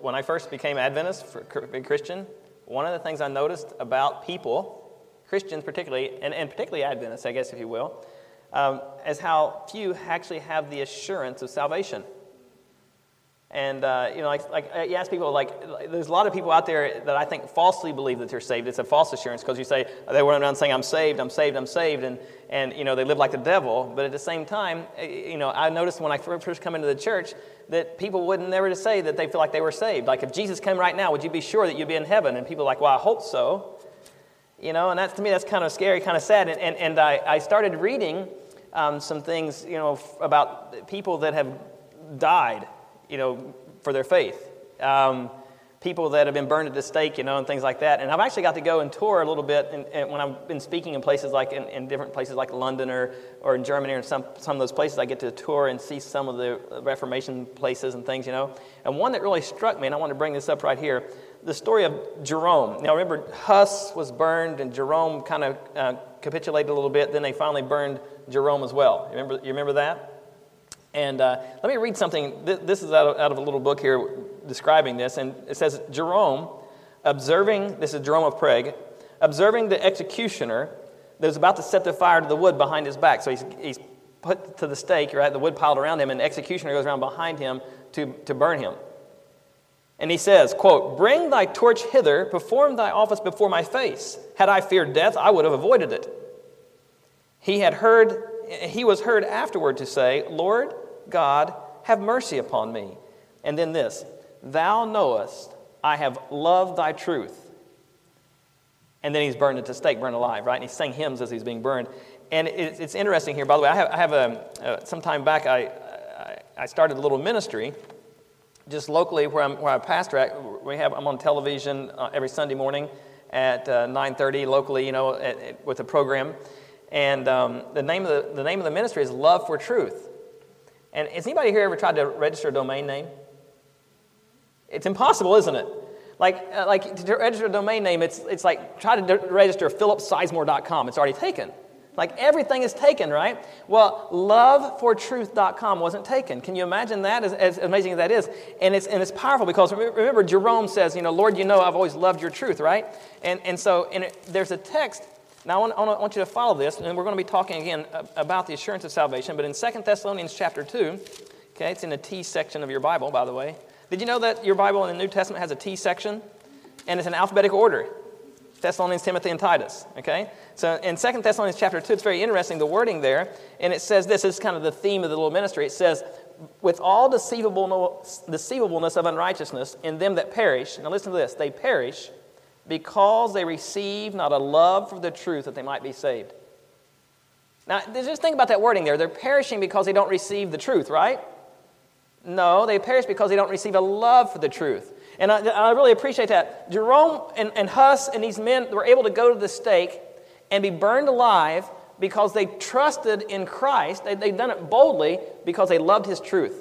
when I first became Adventist, being Christian, one of the things I noticed about people, Christians particularly, and particularly Adventists, I guess, if you will, is how few actually have the assurance of salvation. And, like you ask people, there's a lot of people out there that I think falsely believe that they're saved. It's a false assurance because you say, they run around saying, I'm saved, I'm saved, I'm saved, and they live like the devil. But at the same time, I noticed when I first come into the church that people wouldn't never say that they feel like they were saved. Like, if Jesus came right now, would you be sure that you'd be in heaven? And people are like, well, I hope so. And to me, that's kind of scary, kind of sad. And I started reading some things, about people that have died, for their faith. People that have been burned at the stake, and things like that. And I've actually got to go and tour a little bit and when I've been speaking in places like in different places like London or in Germany or in some of those places, I get to tour and see some of the Reformation places and things, And one that really struck me, and I want to bring this up right here, the story of Jerome. Now remember, Huss was burned and Jerome kind of capitulated a little bit. Then they finally burned Jerome as well. You remember that? And let me read something. This is out of a little book here describing this. And it says, Jerome, this is Jerome of Prague, observing the executioner that was about to set the fire to the wood behind his back. So he's put to the stake, right, the wood piled around him, and the executioner goes around behind him to burn him. And he says, quote, bring thy torch hither, perform thy office before my face. Had I feared death, I would have avoided it. He was heard afterward to say, Lord God, have mercy upon me. And then this, thou knowest I have loved thy truth. And then he's burned at the stake, burned alive, right? And he sang hymns as he's being burned. And it's interesting here, by the way, I have some time back, I started a little ministry just locally where I pastor at. I'm on television every Sunday morning at 9:30 locally, with a program. And the name of the ministry is Love for Truth. And has anybody here ever tried to register a domain name? It's impossible, isn't it? Like to register a domain name, it's like try to register philipsizemore.com. It's already taken. Like everything is taken, right? Well, lovefortruth.com wasn't taken. Can you imagine that? As amazing as that is, and it's powerful because remember Jerome says, Lord, I've always loved your truth, right? And so there's a text. Now, I want you to follow this, and we're going to be talking again about the assurance of salvation. But in 2 Thessalonians chapter 2, okay, it's in the T section of your Bible, by the way. Did you know that your Bible in the New Testament has a T section? And it's in alphabetical order. Thessalonians, Timothy, and Titus, okay? So in 2 Thessalonians chapter 2, it's very interesting, the wording there. And it says this is kind of the theme of the little ministry. It says, with all deceivableness of unrighteousness in them that perish. Now listen to this. They perish because they receive not a love for the truth that they might be saved. Now, just think about that wording there. They're perishing because they don't receive the truth, right? No, they perish because they don't receive a love for the truth. And I really appreciate that. Jerome and Huss and these men were able to go to the stake and be burned alive because they trusted in Christ. They'd done it boldly because they loved His truth.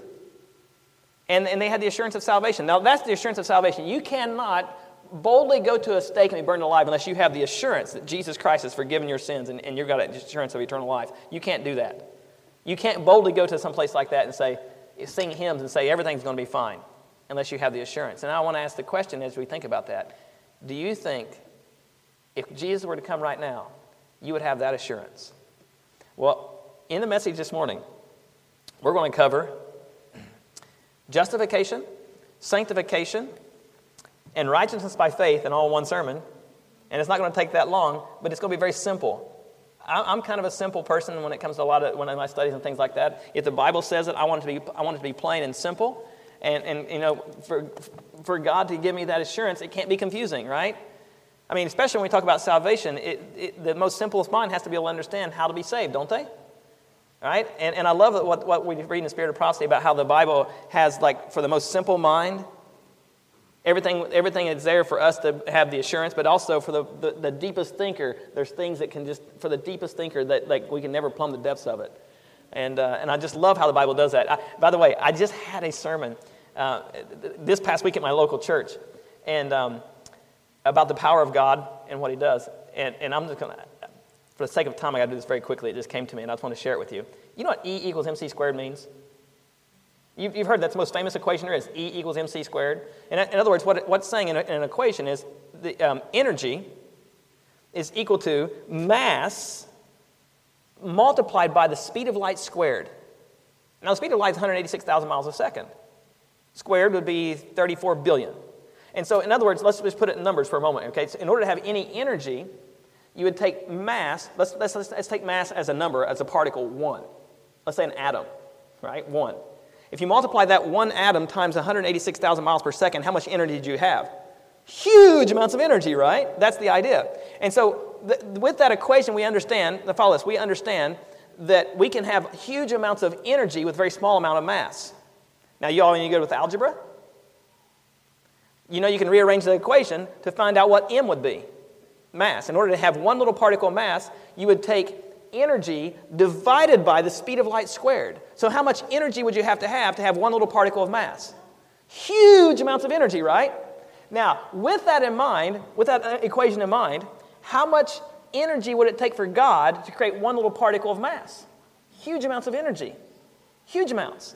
And they had the assurance of salvation. Now, that's the assurance of salvation. You cannot boldly go to a stake and be burned alive unless you have the assurance that Jesus Christ has forgiven your sins and you've got an assurance of eternal life. You can't do that. You can't boldly go to some place like that and sing hymns and say everything's going to be fine unless you have the assurance. And I want to ask the question as we think about that. Do you think if Jesus were to come right now, you would have that assurance? Well, in the message this morning, we're going to cover justification, sanctification, and righteousness by faith in all one sermon. And it's not going to take that long, but it's going to be very simple. I'm kind of a simple person when it comes to a lot of my studies and things like that. If the Bible says it, I want it to be plain and simple. And for God to give me that assurance, it can't be confusing, right? I mean, especially when we talk about salvation, the most simplest mind has to be able to understand how to be saved, don't they? Right? And I love what we read in the Spirit of Prophecy about how the Bible has, for the most simple mind, everything is there for us to have the assurance, but also for the deepest thinker, there's things that can for the deepest thinker that we can never plumb the depths of it. And I just love how the Bible does that. By the way, I just had a sermon this past week at my local church and about the power of God and what He does. And I'm just going to, for the sake of time, I got to do this very quickly. It just came to me, and I just want to share it with you. You know what E equals MC squared means? You've heard that's the most famous equation there is, E equals mc squared. In other words, what it's saying in an equation is the energy is equal to mass multiplied by the speed of light squared. Now, the speed of light is 186,000 miles a second. Squared would be 34 billion. And so, in other words, let's just put it in numbers for a moment. Okay, so in order to have any energy, you would take mass. Let's take mass as a number, as a particle, 1. Let's say an atom, right? 1. If you multiply that one atom times 186,000 miles per second, how much energy do you have? Huge amounts of energy, right? That's the idea. And so with that equation, we understand, follow this, we understand that we can have huge amounts of energy with very small amount of mass. Now, you all any good with algebra? You know you can rearrange the equation to find out what m would be, mass. In order to have one little particle of mass, you would take energy divided by the speed of light squared. So how much energy would you have to have one little particle of mass? Huge amounts of energy, right? Now, with that in mind, with that equation in mind, how much energy would it take for God to create one little particle of mass? Huge amounts of energy. Huge amounts.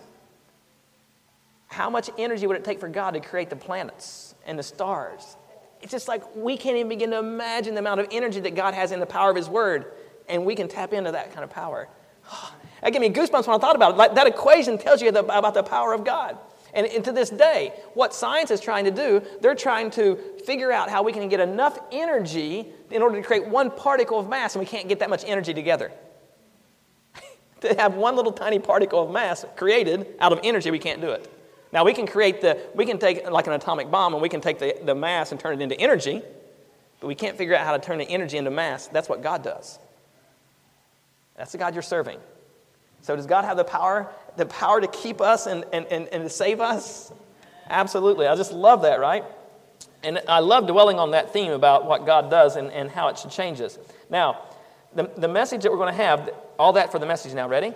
How much energy would it take for God to create the planets and the stars? It's just like we can't even begin to imagine the amount of energy that God has in the power of His Word, and we can tap into that kind of power. That gave me goosebumps when I thought about it. Like, that equation tells you about the power of God. And to this day, what science is trying to do, they're trying to figure out how we can get enough energy in order to create one particle of mass, and we can't get that much energy together. To have one little tiny particle of mass created out of energy, we can't do it. Now, we can take like an atomic bomb, and we can take the mass and turn it into energy, but we can't figure out how to turn the energy into mass. That's what God does. That's the God you're serving. So does God have the power to keep us and to save us? Absolutely. I just love that, right? And I love dwelling on that theme about what God does and how it should change us. Now, the message that we're going to have, all that for the message now. Ready?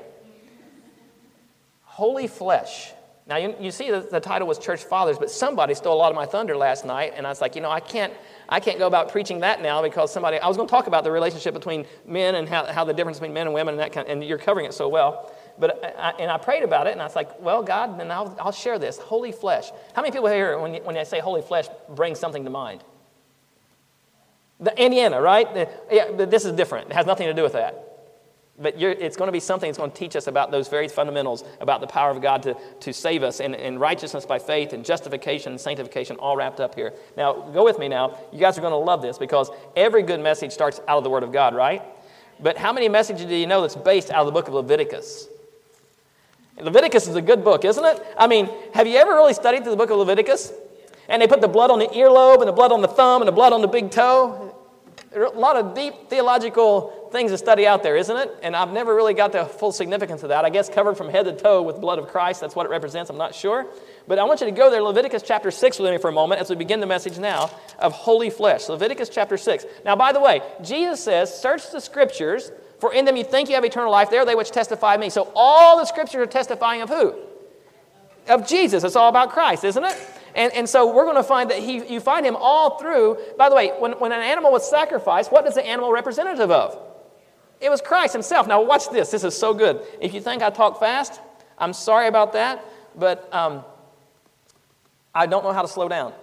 Holy flesh. Now, you see the title was Church Fathers, but somebody stole a lot of my thunder last night, and I was like, I can't go about preaching that now because I was going to talk about the relationship between men and how the difference between men and women and you're covering it so well. But I prayed about it, and I was like, well, God, then I'll share this. Holy flesh. How many people here, when they say holy flesh, bring something to mind? The Indiana, right? But this is different. It has nothing to do with that. But it's going to be something that's going to teach us about those very fundamentals, about the power of God to save us, and righteousness by faith, and justification and sanctification, all wrapped up here. Now, go with me now. You guys are going to love this because every good message starts out of the Word of God, right? But how many messages do you know that's based out of the book of Leviticus? Leviticus is a good book, isn't it? I mean, have you ever really studied through the book of Leviticus? And they put the blood on the earlobe, and the blood on the thumb, and the blood on the big toe. There are a lot of deep theological things to study out there, isn't it? And I've never really got the full significance of that. I guess covered from head to toe with the blood of Christ. That's what it represents. I'm not sure. But I want you to go there, Leviticus chapter 6 with me for a moment as we begin the message now of holy flesh. Leviticus chapter 6. Now, by the way, Jesus says, search the Scriptures, for in them you think you have eternal life. They are they which testify of me. So all the Scriptures are testifying of who? Of Jesus. It's all about Christ, isn't it? And so we're going to find that you find him all through. By the way, when an animal was sacrificed, what is the animal representative of? It was Christ himself. Now watch this. This is so good. If you think I talk fast, I'm sorry about that, but I don't know how to slow down.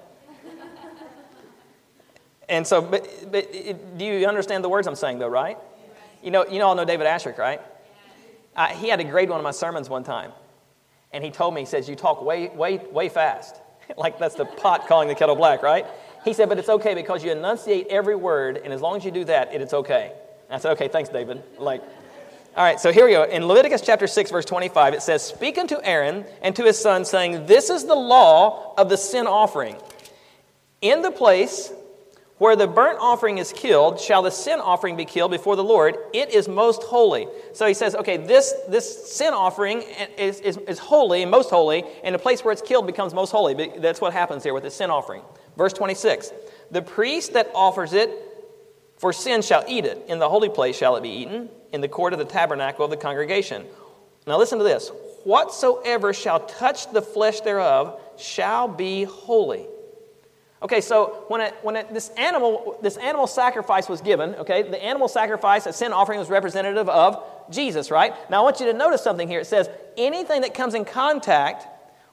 And so, do you understand the words I'm saying though, right? You all know David Ashrick, right? He had to grade one of my sermons one time. And he told me, he says, you talk way fast. Like that's the pot calling the kettle black, right? He said, but it's okay because you enunciate every word, and as long as you do that, it's okay. And I said, okay, thanks, David. All right, so here we go. In Leviticus chapter 6, verse 25, it says, speak unto Aaron and to his son, saying, this is the law of the sin offering. In the place where the burnt offering is killed, shall the sin offering be killed before the Lord. It is most holy. So he says, okay, this sin offering is holy and most holy, and the place where it's killed becomes most holy. That's what happens here with the sin offering. Verse 26, the priest that offers it for sin shall eat it. In the holy place shall it be eaten, in the court of the tabernacle of the congregation. Now listen to this. Whatsoever shall touch the flesh thereof shall be holy. Okay, so when this animal sacrifice was given, okay, the animal sacrifice, a sin offering, was representative of Jesus, right? Now I want you to notice something here. It says anything that comes in contact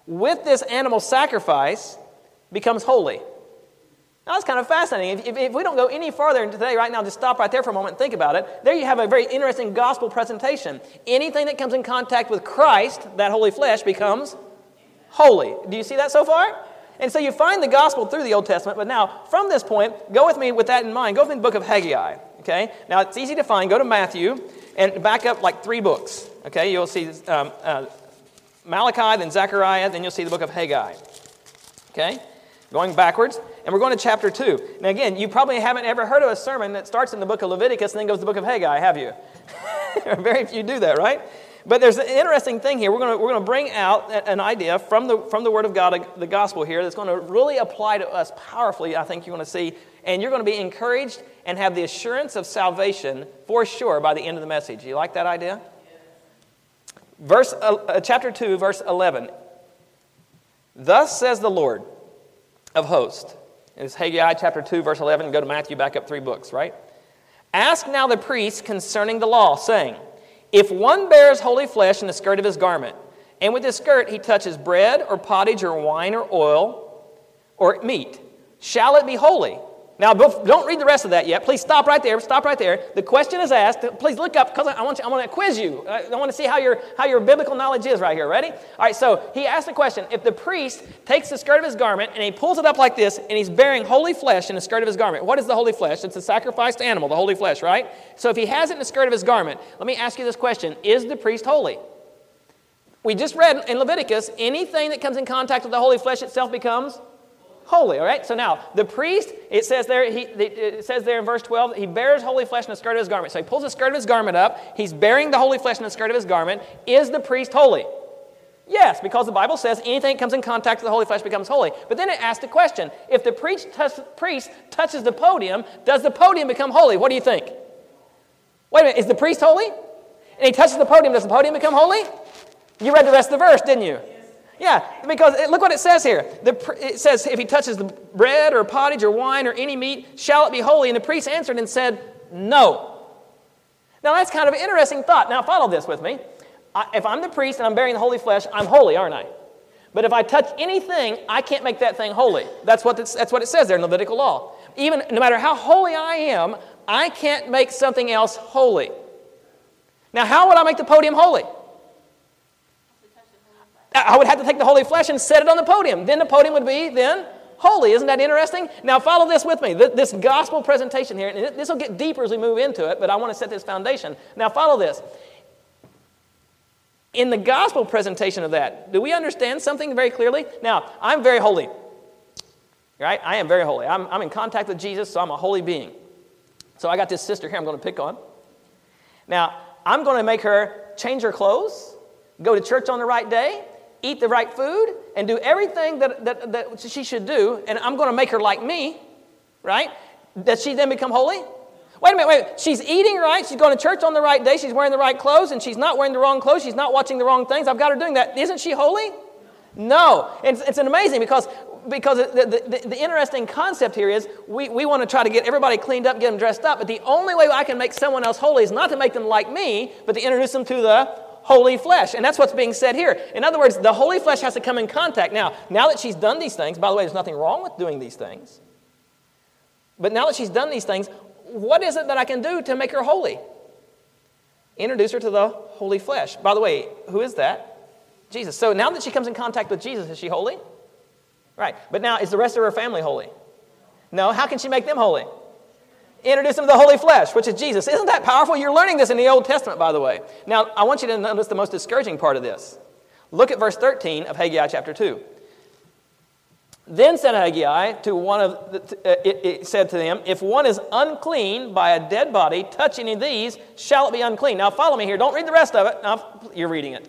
with this animal sacrifice becomes holy. Now, that's kind of fascinating. If we don't go any farther into today, right now, just stop right there for a moment and think about it. There you have a very interesting gospel presentation. Anything that comes in contact with Christ, that holy flesh, becomes holy. Do you see that so far? And so you find the gospel through the Old Testament, but now, from this point, go with me with that in mind. Go with me to the book of Haggai, okay? Now, it's easy to find. Go to Matthew and back up like 3 books, okay? You'll see Malachi, then Zechariah, then you'll see the book of Haggai, okay? Going backwards, and we're going to chapter 2. Now, again, you probably haven't ever heard of a sermon that starts in the book of Leviticus and then goes to the book of Haggai, have you? Very few do that, right? But there's an interesting thing here. We're going to bring out an idea from the Word of God, the gospel here, that's going to really apply to us powerfully, I think you're going to see. And you're going to be encouraged and have the assurance of salvation for sure by the end of the message. You like that idea? Chapter 2, verse 11. Thus says the Lord of hosts. It's Haggai chapter 2, verse 11. Go to Matthew, back up 3 books, right? Ask now the priests concerning the law, saying, if one bears holy flesh in the skirt of his garment, and with his skirt he touches bread or pottage or wine or oil or meat, shall it be holy? Now, don't read the rest of that yet. Please stop right there. Stop right there. The question is asked. Please look up, because I want to quiz you. I want to see how your biblical knowledge is right here. Ready? All right, so he asked the question, if the priest takes the skirt of his garment and he pulls it up like this, and he's bearing holy flesh in the skirt of his garment. What is the holy flesh? It's a sacrificed animal, the holy flesh, right? So if he has it in the skirt of his garment, let me ask you this question. Is the priest holy? We just read in Leviticus, anything that comes in contact with the holy flesh itself becomes holy, all right? So now, the priest, it says there in verse 12, he bears holy flesh in the skirt of his garment. So he pulls the skirt of his garment up. He's bearing the holy flesh in the skirt of his garment. Is the priest holy? Yes, because the Bible says anything that comes in contact with the holy flesh becomes holy. But then it asks the question, if the priest touches the podium, does the podium become holy? What do you think? Wait a minute, is the priest holy? And he touches the podium, does the podium become holy? You read the rest of the verse, didn't you? Yeah, because look what it says here. It says, if he touches the bread or pottage or wine or any meat, shall it be holy? And the priest answered and said, no. Now that's kind of an interesting thought. Now follow this with me. If I'm the priest and I'm bearing the holy flesh, I'm holy, aren't I? But if I touch anything, I can't make that thing holy. That's what it says there in Levitical law. Even no matter how holy I am, I can't make something else holy. Now how would I make the podium holy? I would have to take the holy flesh and set it on the podium. Then the podium would be then holy. Isn't that interesting? Now follow this with me. This gospel presentation here, and this will get deeper as we move into it, but I want to set this foundation. Now follow this. In the gospel presentation of that, do we understand something very clearly? Now, I'm very holy. Right? I am very holy. I'm in contact with Jesus, so I'm a holy being. So I got this sister here I'm going to pick on. Now, I'm going to make her change her clothes, go to church on the right day, eat the right food, and do everything that she should do, and I'm going to make her like me, right? Does she then become holy? Wait a minute. She's eating right, she's going to church on the right day, she's wearing the right clothes, and she's not wearing the wrong clothes, she's not watching the wrong things. I've got her doing that. Isn't she holy? No. It's an amazing, because the interesting concept here is we want to try to get everybody cleaned up, get them dressed up, but the only way I can make someone else holy is not to make them like me, but to introduce them to the holy flesh. And that's what's being said here. In other words, the holy flesh has to come in contact. Now that she's done these things, by the way, there's nothing wrong with doing these things. But now that she's done these things, what is it that I can do to make her holy? Introduce her to the holy flesh. By the way, who is that? Jesus. So now that she comes in contact with Jesus, is she holy? Right. But now, is the rest of her family holy? No. How can she make them holy? Introduce them to the holy flesh, which is Jesus. Isn't that powerful? You're learning this in the Old Testament, by the way. Now, I want you to notice the most discouraging part of this. Look at verse 13 of Haggai chapter 2. Then said Haggai to one of it said to them, if one is unclean by a dead body, touch any of these, shall it be unclean? Now follow me here. Don't read the rest of it. Now, you're reading it.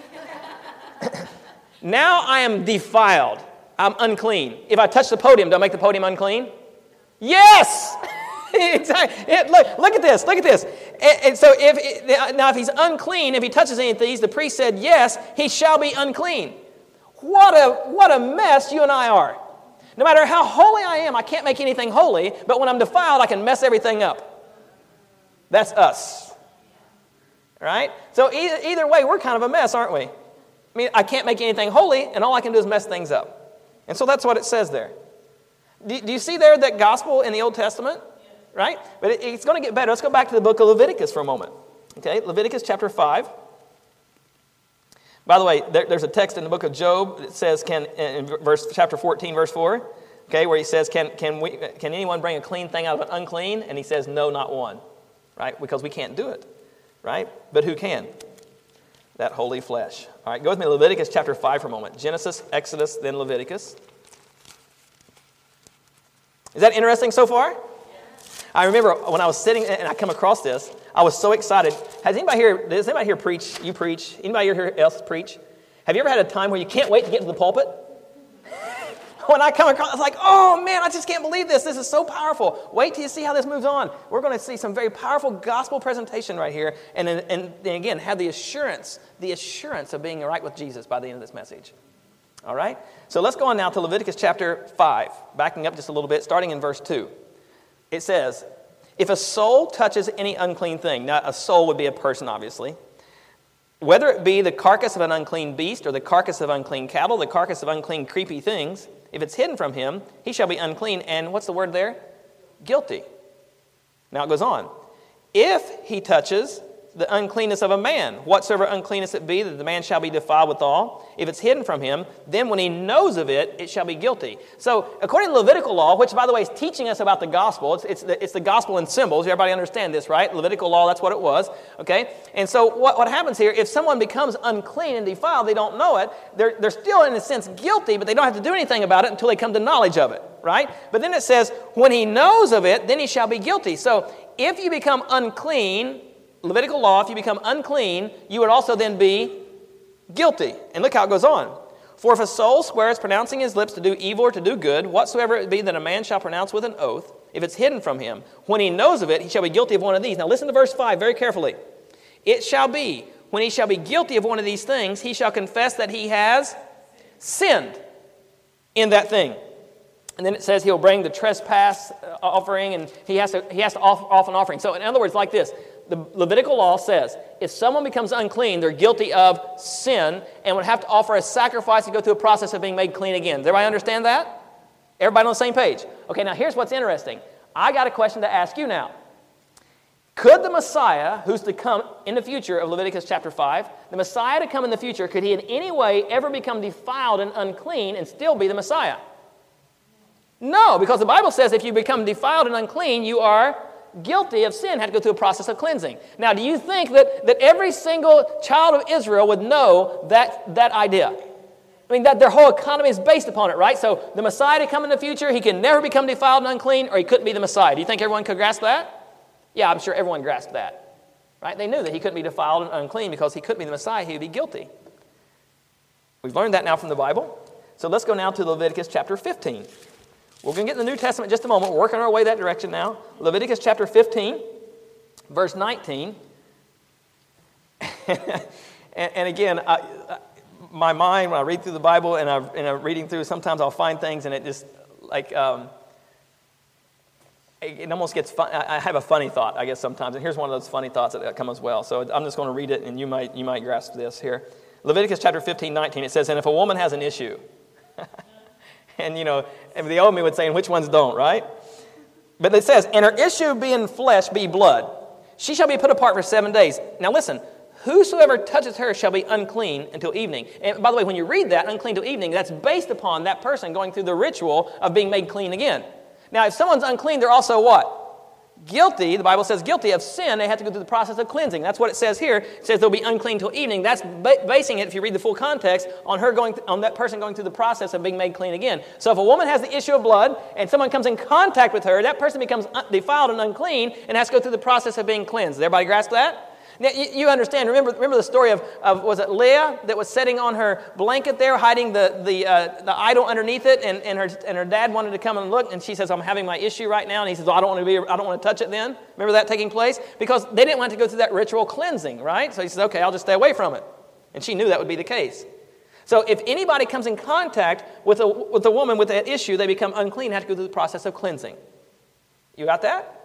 Now I am defiled. I'm unclean. If I touch the podium, do I make the podium unclean? Yes! Exactly. Look at this. Look at this. And so if he's unclean, if he touches any of these, the priest said, yes, he shall be unclean. What a mess you and I are. No matter how holy I am, I can't make anything holy, but when I'm defiled, I can mess everything up. That's us. Right? So either way, we're kind of a mess, aren't we? I mean, I can't make anything holy, and all I can do is mess things up. And so that's what it says there. Do you see there that gospel in the Old Testament? Right? But it's going to get better. Let's go back to the book of Leviticus for a moment. Okay, Leviticus chapter 5. By the way, there's a text in the book of Job that says, in chapter 14, verse 4, okay, where he says, can anyone bring a clean thing out of an unclean? And he says, no, not one. Right? Because we can't do it. Right? But who can? That holy flesh. All right, go with me to Leviticus chapter 5 for a moment. Genesis, Exodus, then Leviticus. Is that interesting so far? Yeah. I remember when I was sitting and I come across this, I was so excited. Does anybody here preach? You preach? Anybody here else preach? Have you ever had a time where you can't wait to get to the pulpit? When I come across, it's like, oh man, I just can't believe this. This is so powerful. Wait till you see how this moves on. We're going to see some very powerful gospel presentation right here. And again, have the assurance of being right with Jesus by the end of this message. All right? So let's go on now to Leviticus chapter 5, backing up just a little bit, starting in verse 2. It says, if a soul touches any unclean thing, now a soul would be a person, obviously, whether it be the carcass of an unclean beast or the carcass of unclean cattle, the carcass of unclean creepy things, if it's hidden from him, he shall be unclean. And what's the word there? Guilty. Now it goes on. If he touches the uncleanness of a man, whatsoever uncleanness it be, that the man shall be defiled withal. If it's hidden from him, then when he knows of it, it shall be guilty. So, according to Levitical law, which, by the way, is teaching us about the gospel, it's the gospel in symbols. Everybody understand this, right? Levitical law, that's what it was, okay? And so, what happens here, if someone becomes unclean and defiled, they don't know it, they're still, in a sense, guilty, but they don't have to do anything about it until they come to knowledge of it, right? But then it says, when he knows of it, then he shall be guilty. So, if you become unclean, Levitical law, if you become unclean, you would also then be guilty. And look how it goes on. For if a soul swears pronouncing his lips to do evil or to do good, whatsoever it be that a man shall pronounce with an oath, if it's hidden from him, when he knows of it, he shall be guilty of one of these. Now listen to verse 5 very carefully. It shall be, when he shall be guilty of one of these things, he shall confess that he has sinned in that thing. And then it says he'll bring the trespass offering, and he has to offer an offering. So in other words, like this. The Levitical law says if someone becomes unclean, they're guilty of sin and would have to offer a sacrifice to go through a process of being made clean again. Does everybody understand that? Everybody on the same page? Okay, now here's what's interesting. I got a question to ask you now. Could the Messiah, who's to come in the future of Leviticus chapter 5, the Messiah to come in the future, could he in any way ever become defiled and unclean and still be the Messiah? No, because the Bible says if you become defiled and unclean, you are guilty of sin, had to go through a process of cleansing. Now, do you think that every single child of Israel would know that idea? I mean, that their whole economy is based upon it, right? So the Messiah to come in the future, he can never become defiled and unclean, or he couldn't be the Messiah. Do you think everyone could grasp that? Yeah, I'm sure everyone grasped that. Right? They knew that he couldn't be defiled and unclean because he couldn't be the Messiah. He would be guilty. We've learned that now from the Bible. So let's go now to Leviticus chapter 15. We're going to get in the New Testament in just a moment. We're working our way that direction now. Leviticus chapter 15, verse 19. and again, my mind, when I read through the Bible and I'm reading through, sometimes I'll find things and it just, like, it almost gets fun. I have a funny thought, I guess, sometimes. And here's one of those funny thoughts that come as well. So I'm just going to read it, and you might grasp this here. Leviticus chapter 15, 19, it says, and if a woman has an issue... And, the old me would say, and which ones don't, right? But it says, and her issue being flesh be blood. She shall be put apart for 7 days. Now listen, whosoever touches her shall be unclean until evening. And by the way, when you read that, unclean till evening, that's based upon that person going through the ritual of being made clean again. Now, if someone's unclean, they're also what? Guilty, the Bible says guilty of sin, they have to go through the process of cleansing. That's what it says here. It says they'll be unclean till evening. That's basing it, if you read the full context, on that person going through the process of being made clean again. So if a woman has the issue of blood and someone comes in contact with her, that person becomes defiled and unclean and has to go through the process of being cleansed. Does everybody grasp that? Now, you understand, remember the story of was it Leah that was sitting on her blanket there, hiding the idol underneath it, and her dad wanted to come and look, and she says, I'm having my issue right now, and he says, well, I don't want to touch it then. Remember that taking place? Because they didn't want to go through that ritual cleansing, right? So he says, okay, I'll just stay away from it. And she knew that would be the case. So if anybody comes in contact with a woman with that issue, they become unclean, have to go through the process of cleansing. You got that?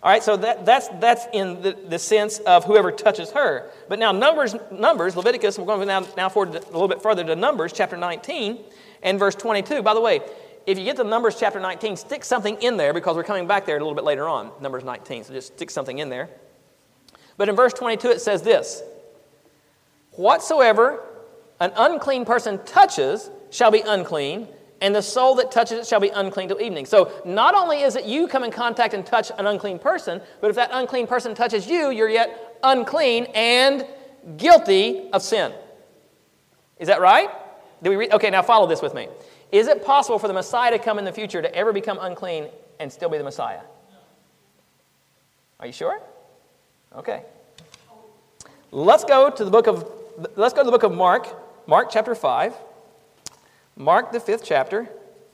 All right, so that's in the sense of whoever touches her. But now Numbers, Leviticus, we're going to now forward a little bit further to Numbers chapter 19 and verse 22. By the way, if you get to Numbers chapter 19, stick something in there because we're coming back there a little bit later on, Numbers 19. So just stick something in there. But in verse 22 it says this, whatsoever an unclean person touches shall be unclean, and the soul that touches it shall be unclean till evening. So not only is it you come in contact and touch an unclean person, but if that unclean person touches you, you're yet unclean and guilty of sin. Is that right? Did we read? Okay, now follow this with me. Is it possible for the Messiah to come in the future to ever become unclean and still be the Messiah? Are you sure? Okay. Let's go to the book of Mark. Mark chapter 5. Mark the 5th chapter.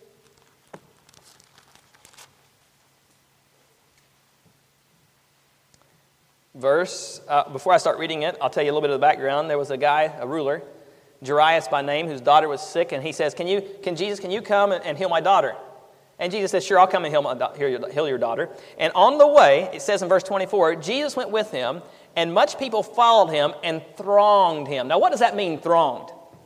Before I start reading it, I'll tell you a little bit of the background. There was a guy, a ruler, Jairus by name, whose daughter was sick, and he says, Jesus, can you come and heal my daughter? And Jesus says, sure, I'll come and heal your daughter. And on the way, it says in verse 24, Jesus went with him, and much people followed him and thronged him. Now, what does that mean, thronged?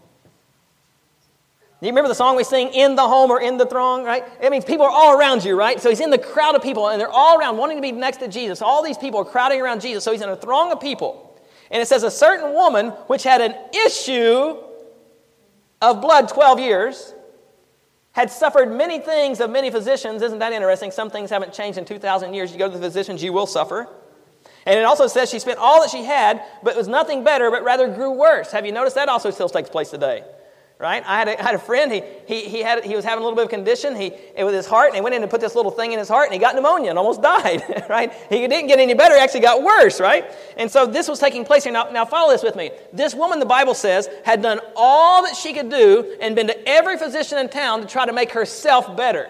You remember the song we sing, in the home or in the throng, right? It means people are all around you, right? So he's in the crowd of people, and they're all around wanting to be next to Jesus. All these people are crowding around Jesus, so he's in a throng of people. And it says, a certain woman which had an issue of blood 12 years, had suffered many things of many physicians. Isn't that interesting? Some things haven't changed in 2,000 years. You go to the physicians, you will suffer. And it also says she spent all that she had, but it was nothing better, but rather grew worse. Have you noticed that also still takes place today? Right? I had a friend, he was having a little bit of condition with his heart, and he went in and put this little thing in his heart, and he got pneumonia and almost died, right? He didn't get any better, he actually got worse, right? And so this was taking place here. Now follow this with me. This woman, the Bible says, had done all that she could do and been to every physician in town to try to make herself better.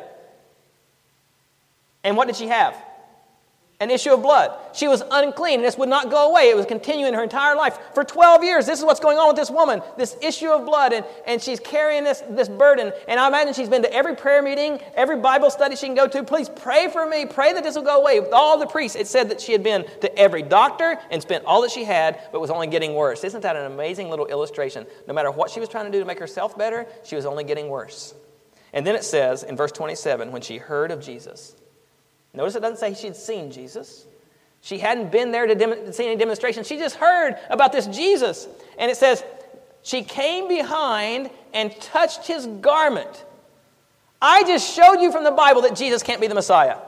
And what did she have? An issue of blood. She was unclean, and this would not go away. It was continuing her entire life. For 12 years, this is what's going on with this woman, this issue of blood, and she's carrying this burden. And I imagine she's been to every prayer meeting, every Bible study she can go to. Please pray for me. Pray that this will go away. With all the priests, it said that she had been to every doctor and spent all that she had, but was only getting worse. Isn't that an amazing little illustration? No matter what she was trying to do to make herself better, she was only getting worse. And then it says in verse 27, when she heard of Jesus. Notice it doesn't say she'd seen Jesus. She hadn't been there to see any demonstration. She just heard about this Jesus. And it says, she came behind and touched his garment. I just showed you from the Bible that Jesus can't be the Messiah.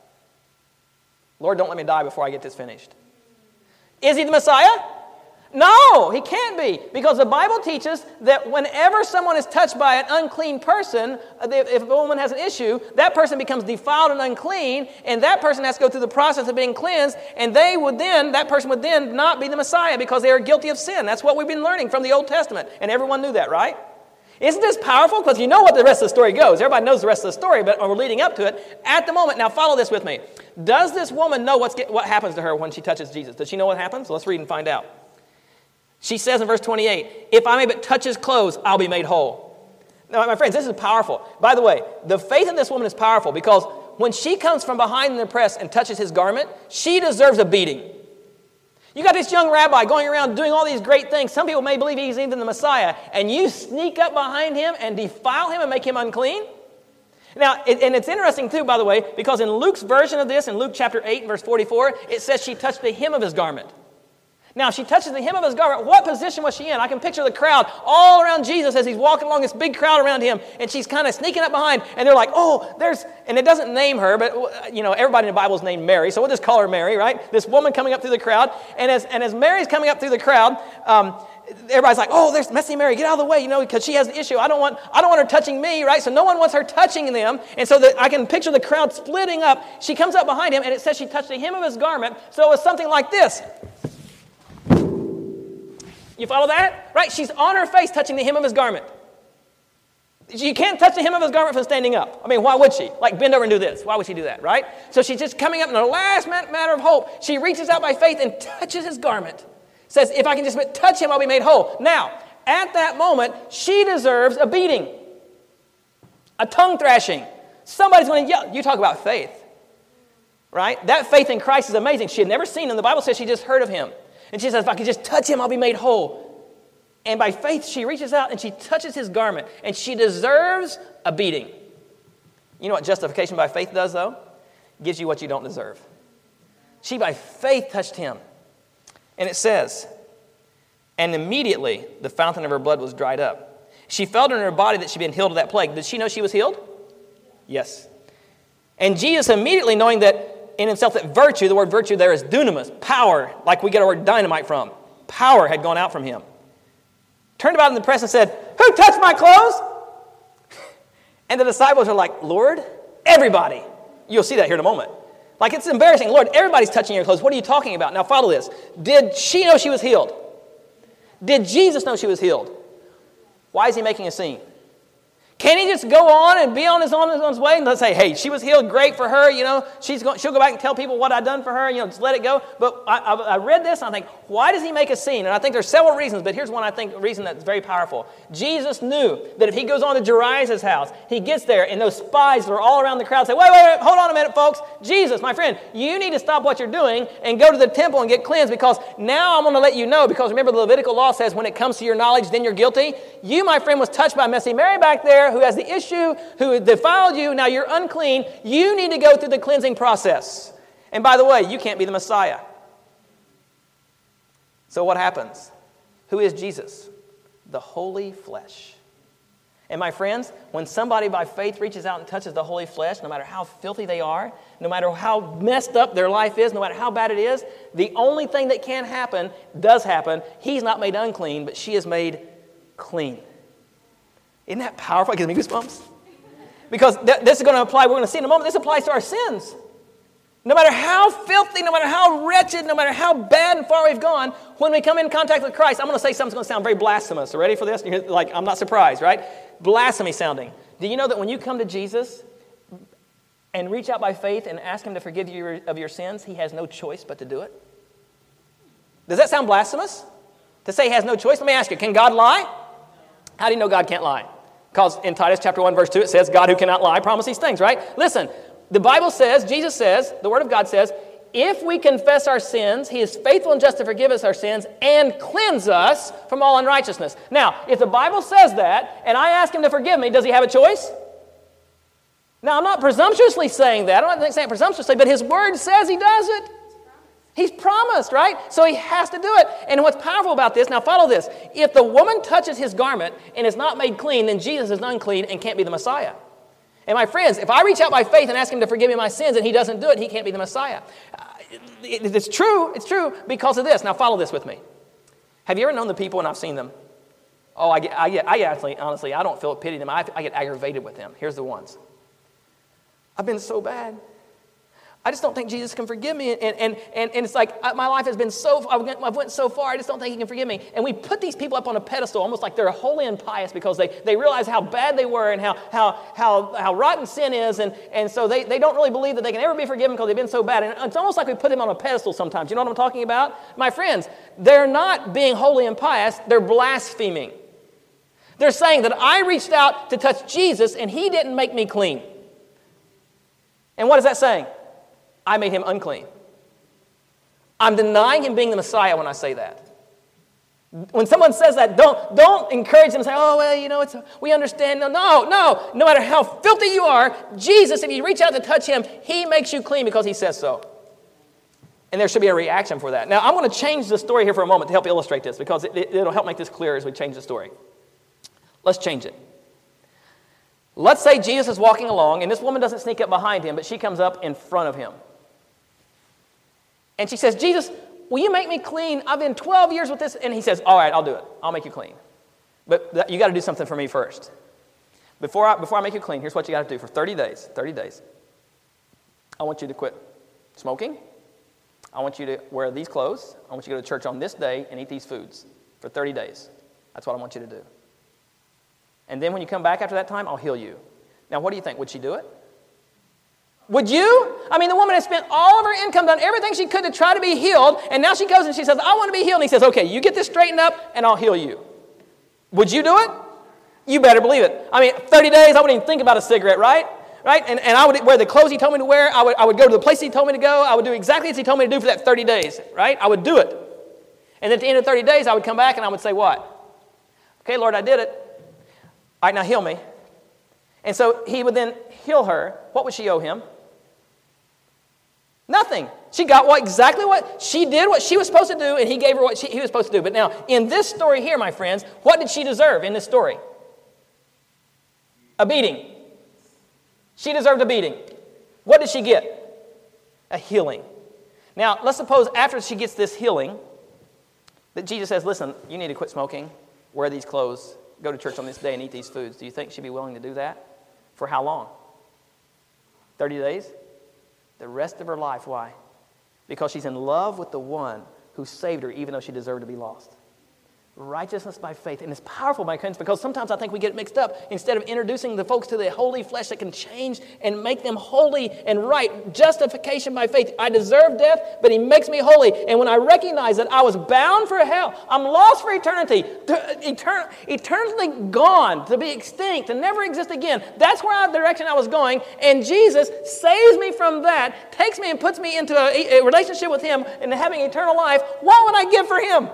Lord, don't let me die before I get this finished. Is he the Messiah? No, he can't be. Because the Bible teaches that whenever someone is touched by an unclean person, if a woman has an issue, that person becomes defiled and unclean, and that person has to go through the process of being cleansed, and that person would then not be the Messiah because they are guilty of sin. That's what we've been learning from the Old Testament, and everyone knew that, right? Isn't this powerful? Because you know what the rest of the story goes. Everybody knows the rest of the story, but we're leading up to it. At the moment, now follow this with me. Does this woman know what happens to her when she touches Jesus? Does she know what happens? Let's read and find out. She says in verse 28, if I may but touch his clothes, I'll be made whole. Now, my friends, this is powerful. By the way, the faith in this woman is powerful because when she comes from behind the press and touches his garment, she deserves a beating. You got this young rabbi going around doing all these great things. Some people may believe he's even the Messiah, and you sneak up behind him and defile him and make him unclean? Now, and it's interesting too, by the way, because in Luke's version of this, in Luke chapter 8, verse 44, it says she touched the hem of his garment. Now, if she touches the hem of his garment, what position was she in? I can picture the crowd all around Jesus as he's walking along, this big crowd around him, and she's kind of sneaking up behind, and they're like, and it doesn't name her, but, everybody in the Bible is named Mary, so we'll just call her Mary, right? This woman coming up through the crowd, and as Mary's coming up through the crowd, everybody's like, there's messy Mary, get out of the way, because she has an issue. I don't want her touching me, right? So no one wants her touching them, and so I can picture the crowd splitting up. She comes up behind him, and it says she touched the hem of his garment, so it was something like this. You follow that? Right? She's on her face touching the hem of his garment. She can't touch the hem of his garment from standing up. I mean, why would she? Like, bend over and do this. Why would she do that, right? So she's just coming up in the last matter of hope. She reaches out by faith and touches his garment. Says, if I can just touch him, I'll be made whole. Now, at that moment, she deserves a beating. A tongue thrashing. Somebody's going to yell. You talk about faith. right? That faith in Christ is amazing. She had never seen him. The Bible says she just heard of him. And she says, if I could just touch him, I'll be made whole. And by faith, she reaches out and she touches his garment. And she deserves a beating. You know what justification by faith does, though? It gives you what you don't deserve. She, by faith, touched him. And it says, and immediately the fountain of her blood was dried up. She felt in her body that she'd been healed of that plague. Did she know she was healed? Yes. And Jesus, immediately knowing that in himself that virtue, the word virtue there is dunamis, power, like we get our word dynamite from. Power had gone out from him. Turned about in the press and said, who touched my clothes? And the disciples are like, Lord, everybody. You'll see that here in a moment. Like, it's embarrassing. Lord, everybody's touching your clothes. What are you talking about? Now follow this. Did she know she was healed? Did Jesus know she was healed? Why is he making a scene? Can he just go on and be on his way and let's say, hey, she was healed, great for her, she'll go back and tell people what I've done for her, just let it go. But I read this and I think, why does he make a scene? And I think there's several reasons, but here's one a reason that's very powerful. Jesus knew that if he goes on to Jairus' house, he gets there and those spies that are all around the crowd say, wait, hold on a minute, folks. Jesus, my friend, you need to stop what you're doing and go to the temple and get cleansed because now I'm going to let you know, because remember the Levitical law says when it comes to your knowledge, then you're guilty. You, my friend, was touched by Messy Mary back there who has the issue, who defiled you. Now you're unclean. You need to go through the cleansing process. And by the way, you can't be the Messiah. So what happens? Who is Jesus? The holy flesh. And my friends, when somebody by faith reaches out and touches the holy flesh, no matter how filthy they are, no matter how messed up their life is, no matter how bad it is, the only thing that can happen, does happen, he's not made unclean, but she is made clean. Isn't that powerful? It gives me goosebumps. Because this is going to apply, we're going to see in a moment, this applies to our sins. No matter how filthy, no matter how wretched, no matter how bad and far we've gone, when we come in contact with Christ, I'm going to say something that's going to sound very blasphemous. Are you ready for this? You're like, I'm not surprised, right? Blasphemy sounding. Do you know that when you come to Jesus and reach out by faith and ask him to forgive you of your sins, he has no choice but to do it? Does that sound blasphemous? To say he has no choice? Let me ask you, can God lie? How do you know God can't lie? Because in Titus chapter 1, verse 2, it says, God who cannot lie promised these things, right? Listen, the Bible says, Jesus says, the Word of God says, if we confess our sins, he is faithful and just to forgive us our sins and cleanse us from all unrighteousness. Now, if the Bible says that, and I ask him to forgive me, does he have a choice? Now, I'm not presumptuously saying that. I'm not saying it presumptuously, but his Word says he does it. He's promised, right? So he has to do it. And what's powerful about this, now follow this. If the woman touches his garment and is not made clean, then Jesus is unclean and can't be the Messiah. And my friends, if I reach out by faith and ask him to forgive me my sins and he doesn't do it, he can't be the Messiah. It's true because of this. Now follow this with me. Have you ever known the people, and I've seen them? Oh, I actually, honestly, I don't feel pity them. I get aggravated with them. Here's the ones. I've been so bad. I just don't think Jesus can forgive me. And it's like my life has been I've went so far, I just don't think he can forgive me. And we put these people up on a pedestal almost like they're holy and pious because they realize how bad they were and how rotten sin is. And so they don't really believe that they can ever be forgiven because they've been so bad. And it's almost like we put them on a pedestal sometimes. You know what I'm talking about? My friends, they're not being holy and pious. They're blaspheming. They're saying that I reached out to touch Jesus and he didn't make me clean. And what is that saying? I made him unclean. I'm denying him being the Messiah when I say that. When someone says that, don't encourage them and say, oh, well, we understand. No matter how filthy you are, Jesus, if you reach out to touch him, he makes you clean because he says so. And there should be a reaction for that. Now, I'm going to change the story here for a moment to help illustrate this because it'll help make this clear as we change the story. Let's change it. Let's say Jesus is walking along, and this woman doesn't sneak up behind him, but she comes up in front of him. And she says, Jesus, will you make me clean? I've been 12 years with this. And he says, all right, I'll do it. I'll make you clean. But you got to do something for me first. Before I make you clean, here's what you got to do for 30 days. 30 days. I want you to quit smoking. I want you to wear these clothes. I want you to go to church on this day and eat these foods for 30 days. That's what I want you to do. And then when you come back after that time, I'll heal you. Now, what do you think? Would she do it? Would you? I mean, the woman has spent all of her income, done everything she could to try to be healed, and now she goes and she says, I want to be healed. And he says, okay, you get this straightened up, and I'll heal you. Would you do it? You better believe it. I mean, 30 days, I wouldn't even think about a cigarette, right? right? And I would wear the clothes he told me to wear. I would go to the place he told me to go. I would do exactly as he told me to do for that 30 days, right? I would do it. And at the end of 30 days, I would come back and I would say, what? Okay, Lord, I did it. All right, now heal me. And so he would then heal her. What would she owe him? Nothing. She got exactly what she did, what she was supposed to do, and he gave her what he was supposed to do. But now, in this story here, my friends, what did she deserve in this story? A beating. She deserved a beating. What did she get? A healing. Now, let's suppose after she gets this healing, that Jesus says, listen, you need to quit smoking, wear these clothes, go to church on this day and eat these foods. Do you think she'd be willing to do that? For how long? 30 days? The rest of her life. Why? Because she's in love with the one who saved her even though she deserved to be lost. Righteousness by faith. And it's powerful, my friends, because sometimes I think we get it mixed up. Instead of introducing the folks to the holy flesh that can change and make them holy and right, justification by faith. I deserve death, but he makes me holy. And when I recognize that I was bound for hell, I'm lost for eternity, eternally gone, to be extinct, to never exist again. That's where the direction I was going. And Jesus saves me from that, takes me and puts me into a relationship with him and having eternal life. What would I give for him?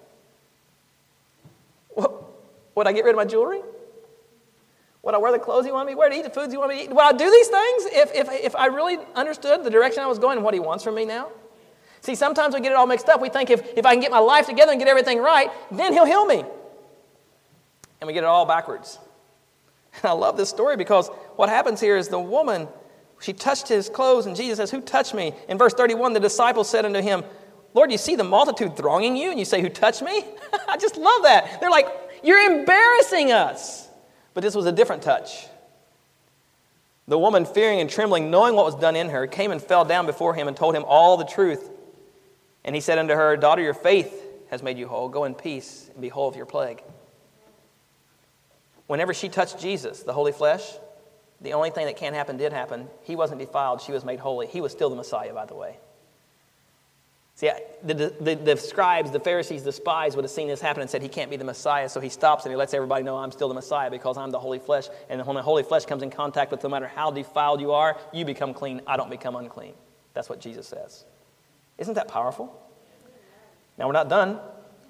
Would I get rid of my jewelry? Would I wear the clothes he wanted me to wear, to eat the foods he wanted me to eat? Would I do these things if I really understood the direction I was going and what he wants from me now? See, sometimes we get it all mixed up. We think if I can get my life together and get everything right, then he'll heal me. And we get it all backwards. And I love this story because what happens here is the woman, she touched his clothes, and Jesus says, who touched me? In verse 31, the disciples said unto him, Lord, you see the multitude thronging you, and you say, who touched me? I just love that. They're like, you're embarrassing us. But this was a different touch. The woman, fearing and trembling, knowing what was done in her, came and fell down before him and told him all the truth. And he said unto her, daughter, your faith has made you whole. Go in peace and be whole of your plague. Whenever she touched Jesus, the holy flesh, the only thing that can happen did happen. He wasn't defiled. She was made holy. He was still the Messiah, by the way. See, the scribes, the Pharisees, the spies would have seen this happen and said, he can't be the Messiah. So he stops and he lets everybody know I'm still the Messiah because I'm the holy flesh. And when the holy flesh comes in contact with no matter how defiled you are, you become clean. I don't become unclean. That's what Jesus says. Isn't that powerful? Now we're not done.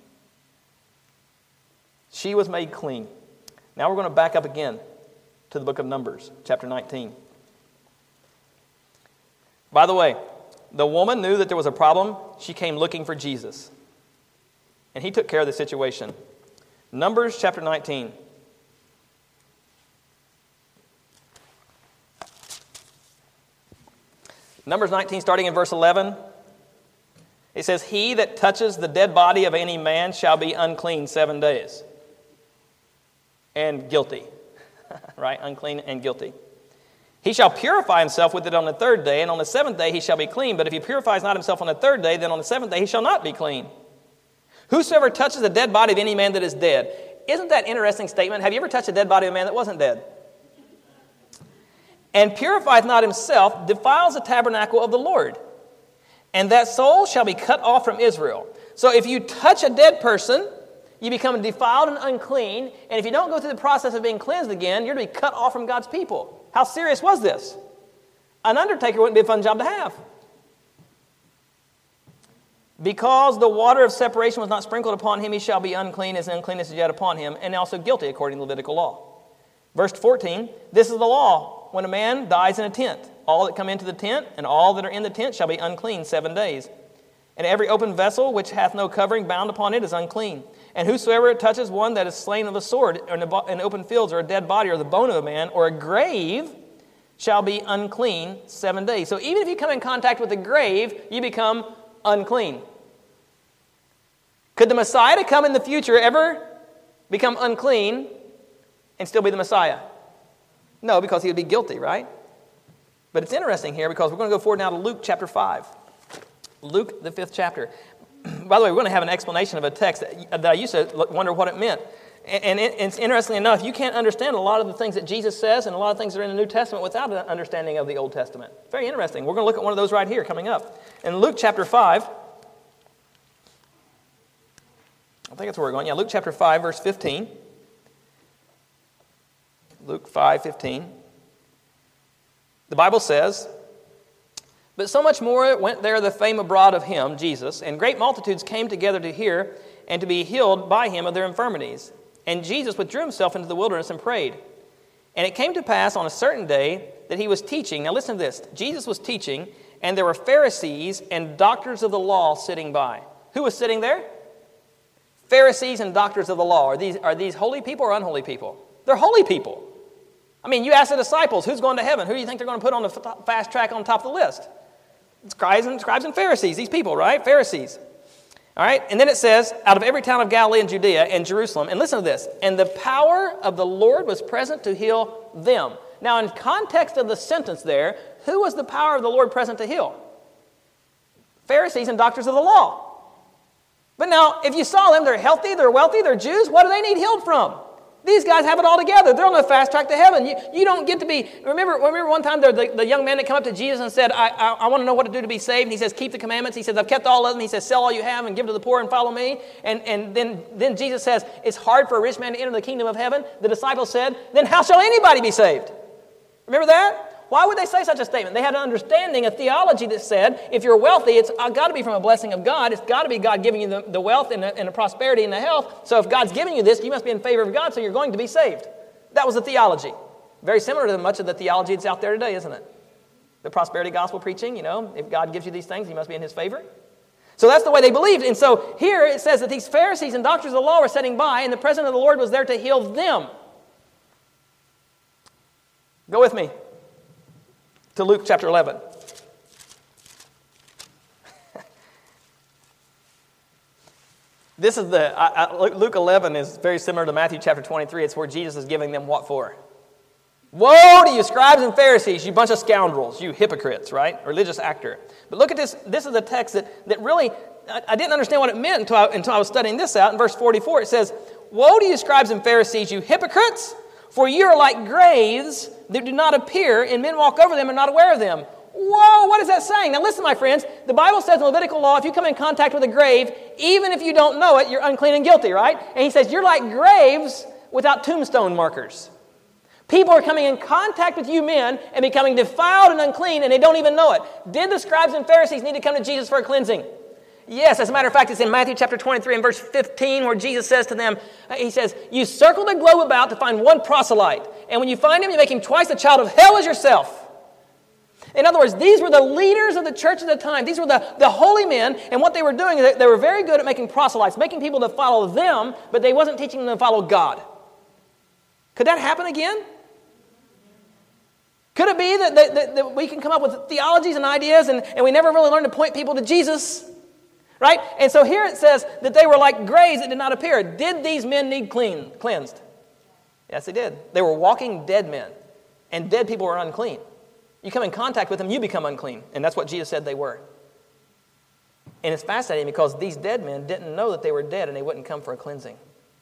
She was made clean. Now we're going to back up again to the book of Numbers, chapter 19. By the way, the woman knew that there was a problem. She came looking for Jesus. And he took care of the situation. Numbers chapter 19. Numbers 19, starting in verse 11. It says, he that touches the dead body of any man shall be unclean 7 days. And guilty. Right? Unclean and guilty. He shall purify himself with it on the 3rd day, and on the 7th day he shall be clean. But if he purifies not himself on the 3rd day, then on the 7th day he shall not be clean. Whosoever touches the dead body of any man that is dead. Isn't that an interesting statement? Have you ever touched a dead body of a man that wasn't dead? And purifieth not himself, defiles the tabernacle of the Lord. And that soul shall be cut off from Israel. So if you touch a dead person, you become defiled and unclean. And if you don't go through the process of being cleansed again, you're to be cut off from God's people. How serious was this? An undertaker wouldn't be a fun job to have. Because the water of separation was not sprinkled upon him, he shall be unclean, as uncleanness is yet upon him, and also guilty according to Levitical law. Verse 14, this is the law when a man dies in a tent. All that come into the tent and all that are in the tent shall be unclean 7 days. And every open vessel which hath no covering bound upon it is unclean. And whosoever touches one that is slain of the sword, or in open fields, or a dead body, or the bone of a man, or a grave, shall be unclean 7 days. So even if you come in contact with a grave, you become unclean. Could the Messiah to come in the future ever become unclean and still be the Messiah? No, because he would be guilty, right? But it's interesting here because we're going to go forward now to Luke chapter 5. Luke, the 5th chapter. By the way, we're going to have an explanation of a text that I used to wonder what it meant. And it's interesting enough, you can't understand a lot of the things that Jesus says and a lot of things that are in the New Testament without an understanding of the Old Testament. Very interesting. We're going to look at one of those right here coming up. In Luke chapter 5, I think that's where we're going. Yeah, Luke chapter 5, verse 15. Luke 5:15. The Bible says, "But so much more went there the fame abroad of him," Jesus, "and great multitudes came together to hear and to be healed by him of their infirmities. And Jesus withdrew himself into the wilderness and prayed. And it came to pass on a certain day that he was teaching." Now listen to this. Jesus was teaching, and there were Pharisees and doctors of the law sitting by. Who was sitting there? Pharisees and doctors of the law. Are these holy people or unholy people? They're holy people. I mean, you ask the disciples, who's going to heaven? Who do you think they're going to put on the fast track on top of the list? It's scribes and Pharisees, these people, right? Pharisees. All right, and then it says, "Out of every town of Galilee and Judea and Jerusalem," and listen to this, "and the power of the Lord was present to heal them." Now, in context of the sentence there, who was the power of the Lord present to heal? Pharisees and doctors of the law. But now, if you saw them, they're healthy, they're wealthy, they're Jews. What do they need healed from? These guys have it all together. They're on the fast track to heaven. You don't get to be... Remember one time the young man that came up to Jesus and said, I want to know what to do to be saved. And he says, keep the commandments. He says, I've kept all of them. He says, sell all you have and give to the poor and follow me. And then Jesus says, it's hard for a rich man to enter the kingdom of heaven. The disciples said, then how shall anybody be saved? Remember that? Why would they say such a statement? They had an understanding, a theology that said, if you're wealthy, it's got to be from a blessing of God. It's got to be God giving you the wealth and the prosperity and the health. So if God's giving you this, you must be in favor of God, so you're going to be saved. That was the theology. Very similar to much of the theology that's out there today, isn't it? The prosperity gospel preaching, if God gives you these things, you must be in his favor. So that's the way they believed. And so here it says that these Pharisees and doctors of the law were sitting by, and the presence of the Lord was there to heal them. Go with me to Luke chapter 11. This is Luke 11 is very similar to Matthew chapter 23. It's where Jesus is giving them what for? Woe to you, scribes and Pharisees, you bunch of scoundrels, you hypocrites, right? Religious actor. But look at this. This is a text that really, I didn't understand what it meant until I was studying this out. In verse 44, it says, "Woe to you, scribes and Pharisees, you hypocrites! For you are like graves that do not appear, and men walk over them and are not aware of them." Whoa, what is that saying? Now listen, my friends, the Bible says in Levitical law, if you come in contact with a grave, even if you don't know it, you're unclean and guilty, right? And he says, you're like graves without tombstone markers. People are coming in contact with you men and becoming defiled and unclean, and they don't even know it. Did the scribes and Pharisees need to come to Jesus for a cleansing? Yes, as a matter of fact, it's in Matthew chapter 23 and verse 15 where Jesus says to them, he says, you circle the globe about to find one proselyte. And when you find him, you make him twice a child of hell as yourself. In other words, these were the leaders of the church at the time. These were the holy men. And what they were doing, they were very good at making proselytes, making people to follow them, but they wasn't teaching them to follow God. Could that happen again? Could it be that we can come up with theologies and ideas and we never really learn to point people to Jesus? Right? And so here it says that they were like graves that did not appear. Did these men need cleansed? Yes, they did. They were walking dead men. And dead people were unclean. You come in contact with them, you become unclean. And that's what Jesus said they were. And it's fascinating because these dead men didn't know that they were dead and they wouldn't come for a cleansing.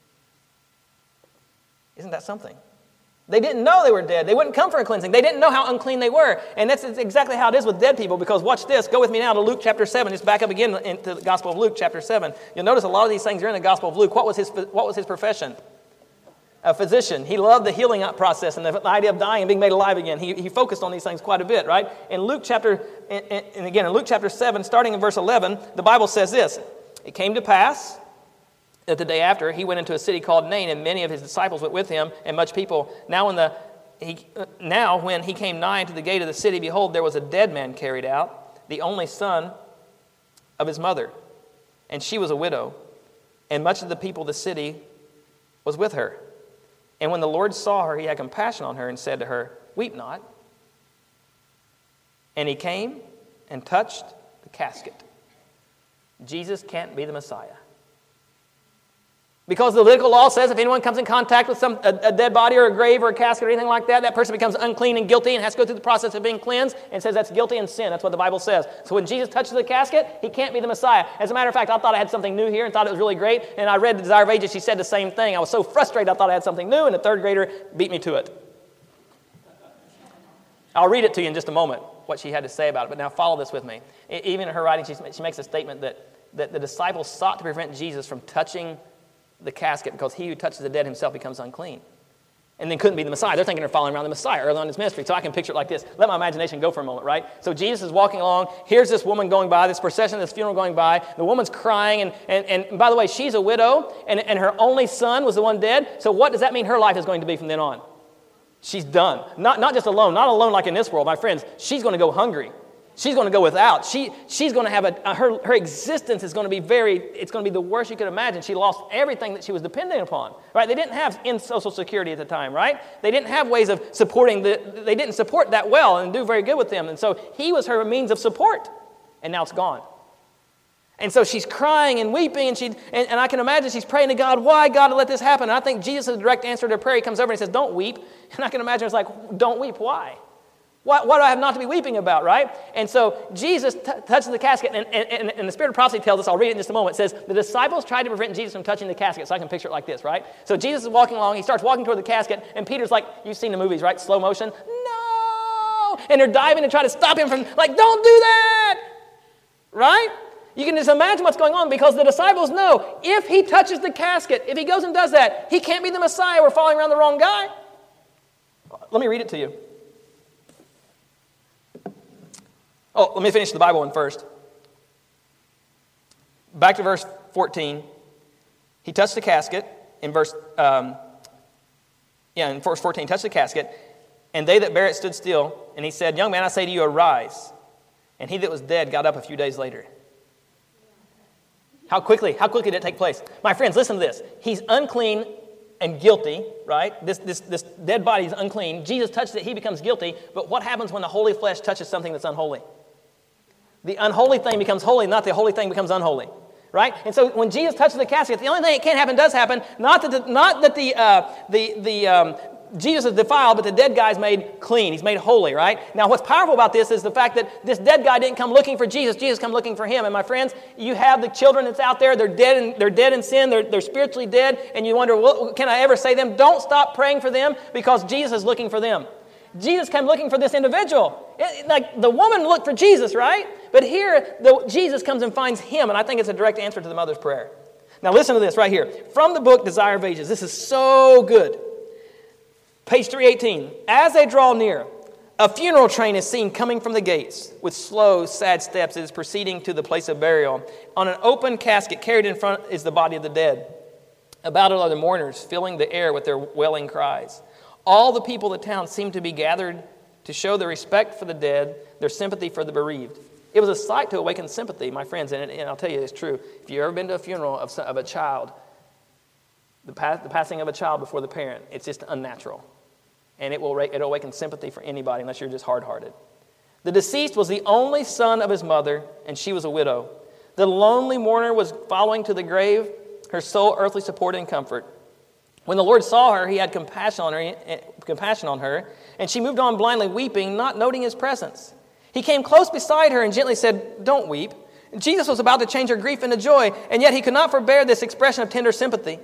Isn't that something? They didn't know they were dead. They wouldn't come for a cleansing. They didn't know how unclean they were. And that's exactly how it is with dead people, because watch this. Go with me now to Luke chapter 7. Just back up again into the Gospel of Luke chapter 7. You'll notice a lot of these things are in the Gospel of Luke. What was his profession? A physician. He loved the healing process and the idea of dying and being made alive again. He focused on these things quite a bit, right? In Luke chapter 7, starting in verse 11, the Bible says this. It came to pass that the day after, he went into a city called Nain, and many of his disciples went with him, and much people. Now when he came nigh to the gate of the city, behold, there was a dead man carried out, the only son of his mother. And she was a widow, and much of the people of the city was with her. And when the Lord saw her, he had compassion on her and said to her, weep not. And he came and touched the casket. Jesus can't be the Messiah. Because the Levitical law says if anyone comes in contact with a dead body or a grave or a casket or anything like that, that person becomes unclean and guilty and has to go through the process of being cleansed, and says that's guilty and sin. That's what the Bible says. So when Jesus touches the casket, he can't be the Messiah. As a matter of fact, I thought I had something new here and thought it was really great, and I read The Desire of Ages. She said the same thing. I was so frustrated I thought I had something new, and the third grader beat me to it. I'll read it to you in just a moment, what she had to say about it, but now follow this with me. Even in her writing, she makes a statement that the disciples sought to prevent Jesus from touching the casket because he who touches the dead himself becomes unclean. and then couldn't be the Messiah. They're thinking they're following around the Messiah early on in his ministry. So I can picture it like this. Let my imagination go for a moment, right? So Jesus is walking along. Here's this woman going by, this procession, this funeral going by. The woman's crying. And by the way, she's a widow, and her only son was the one dead. So what does that mean her life is going to be from then on? She's done. Not just alone. Not alone like in this world, my friends. She's going to go hungry. She's going to go without. She's going to have her existence is going to be it's going to be the worst you could imagine. She lost everything that she was dependent upon, right? They didn't have Social Security at the time, right? They didn't have ways of supporting they didn't support that well and do very good with them. And so he was her means of support, and now it's gone. And so she's crying and weeping, and I can imagine she's praying to God, why, God, to let this happen? And I think Jesus' direct answer to her prayer, he comes over and he says, don't weep. And I can imagine it's like, don't weep, why? What do I have not to be weeping about, right? And so Jesus touches the casket, and the Spirit of prophecy tells us, I'll read it in just a moment, it says, the disciples tried to prevent Jesus from touching the casket, so I can picture it like this, right? So Jesus is walking along, he starts walking toward the casket, and Peter's like, you've seen the movies, right? Slow motion. No! And they're diving and trying to stop him from, like, don't do that! Right? You can just imagine what's going on because the disciples know if he touches the casket, if he goes and does that, he can't be the Messiah. We're following around the wrong guy. Let me read it to you. Oh, let me finish the Bible one first. Back to verse 14. He touched the casket in verse 14, touched the casket, and they that bare it stood still, and he said, young man, I say to you, arise. And he that was dead got up a few days later. How quickly did it take place? My friends, listen to this. He's unclean and guilty, right? This dead body is unclean. Jesus touches it, he becomes guilty. But what happens when the holy flesh touches something that's unholy? The unholy thing becomes holy, not the holy thing becomes unholy, right? And so when Jesus touches the casket, the only thing that can't happen does happen. Not that Jesus is defiled, but the dead guy's made clean. He's made holy, right? Now, what's powerful about this is the fact that this dead guy didn't come looking for Jesus. Jesus come looking for him. And my friends, you have the children that's out there. They're dead in sin. They're spiritually dead. And you wonder, well, can I ever save them? Don't stop praying for them because Jesus is looking for them. Jesus came looking for this individual. Like the woman looked for Jesus, right? But here, Jesus comes and finds him. And I think it's a direct answer to the mother's prayer. Now, listen to this right here. From the book Desire of Ages. This is so good. Page 318, as they draw near, a funeral train is seen coming from the gates. With slow, sad steps, it is proceeding to the place of burial. On an open casket carried in front is the body of the dead. About it are the mourners, filling the air with their wailing cries. All the people of the town seem to be gathered to show their respect for the dead, their sympathy for the bereaved. It was a sight to awaken sympathy, my friends, and I'll tell you it's true. If you've ever been to a funeral of a child, the passing of a child before the parent, it's just unnatural. And it'll awaken sympathy for anybody unless you're just hard-hearted. The deceased was the only son of his mother, and she was a widow. The lonely mourner was following to the grave, her sole earthly support and comfort. When the Lord saw her, he had compassion on her, and she moved on blindly weeping, not noting his presence. He came close beside her and gently said, don't weep. Jesus was about to change her grief into joy, and yet he could not forbear this expression of tender sympathy.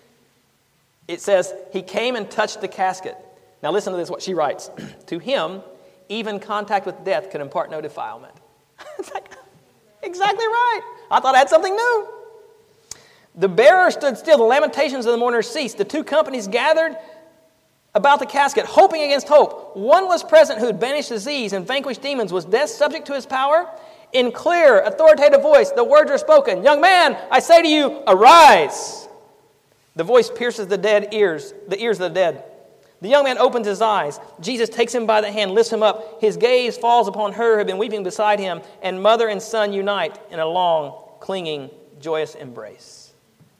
It says, he came and touched the casket. Now listen to this, what she writes. To him, even contact with death could impart no defilement. It's like, exactly right. I thought I had something new. The bearer stood still. The lamentations of the mourners ceased. The two companies gathered about the casket, hoping against hope. One was present who had banished disease and vanquished demons. Was death subject to his power? In clear, authoritative voice, the words are spoken. Young man, I say to you, arise. The voice pierces the ears of the dead. The young man opens his eyes. Jesus takes him by the hand, lifts him up. His gaze falls upon her who had been weeping beside him, and mother and son unite in a long, clinging, joyous embrace.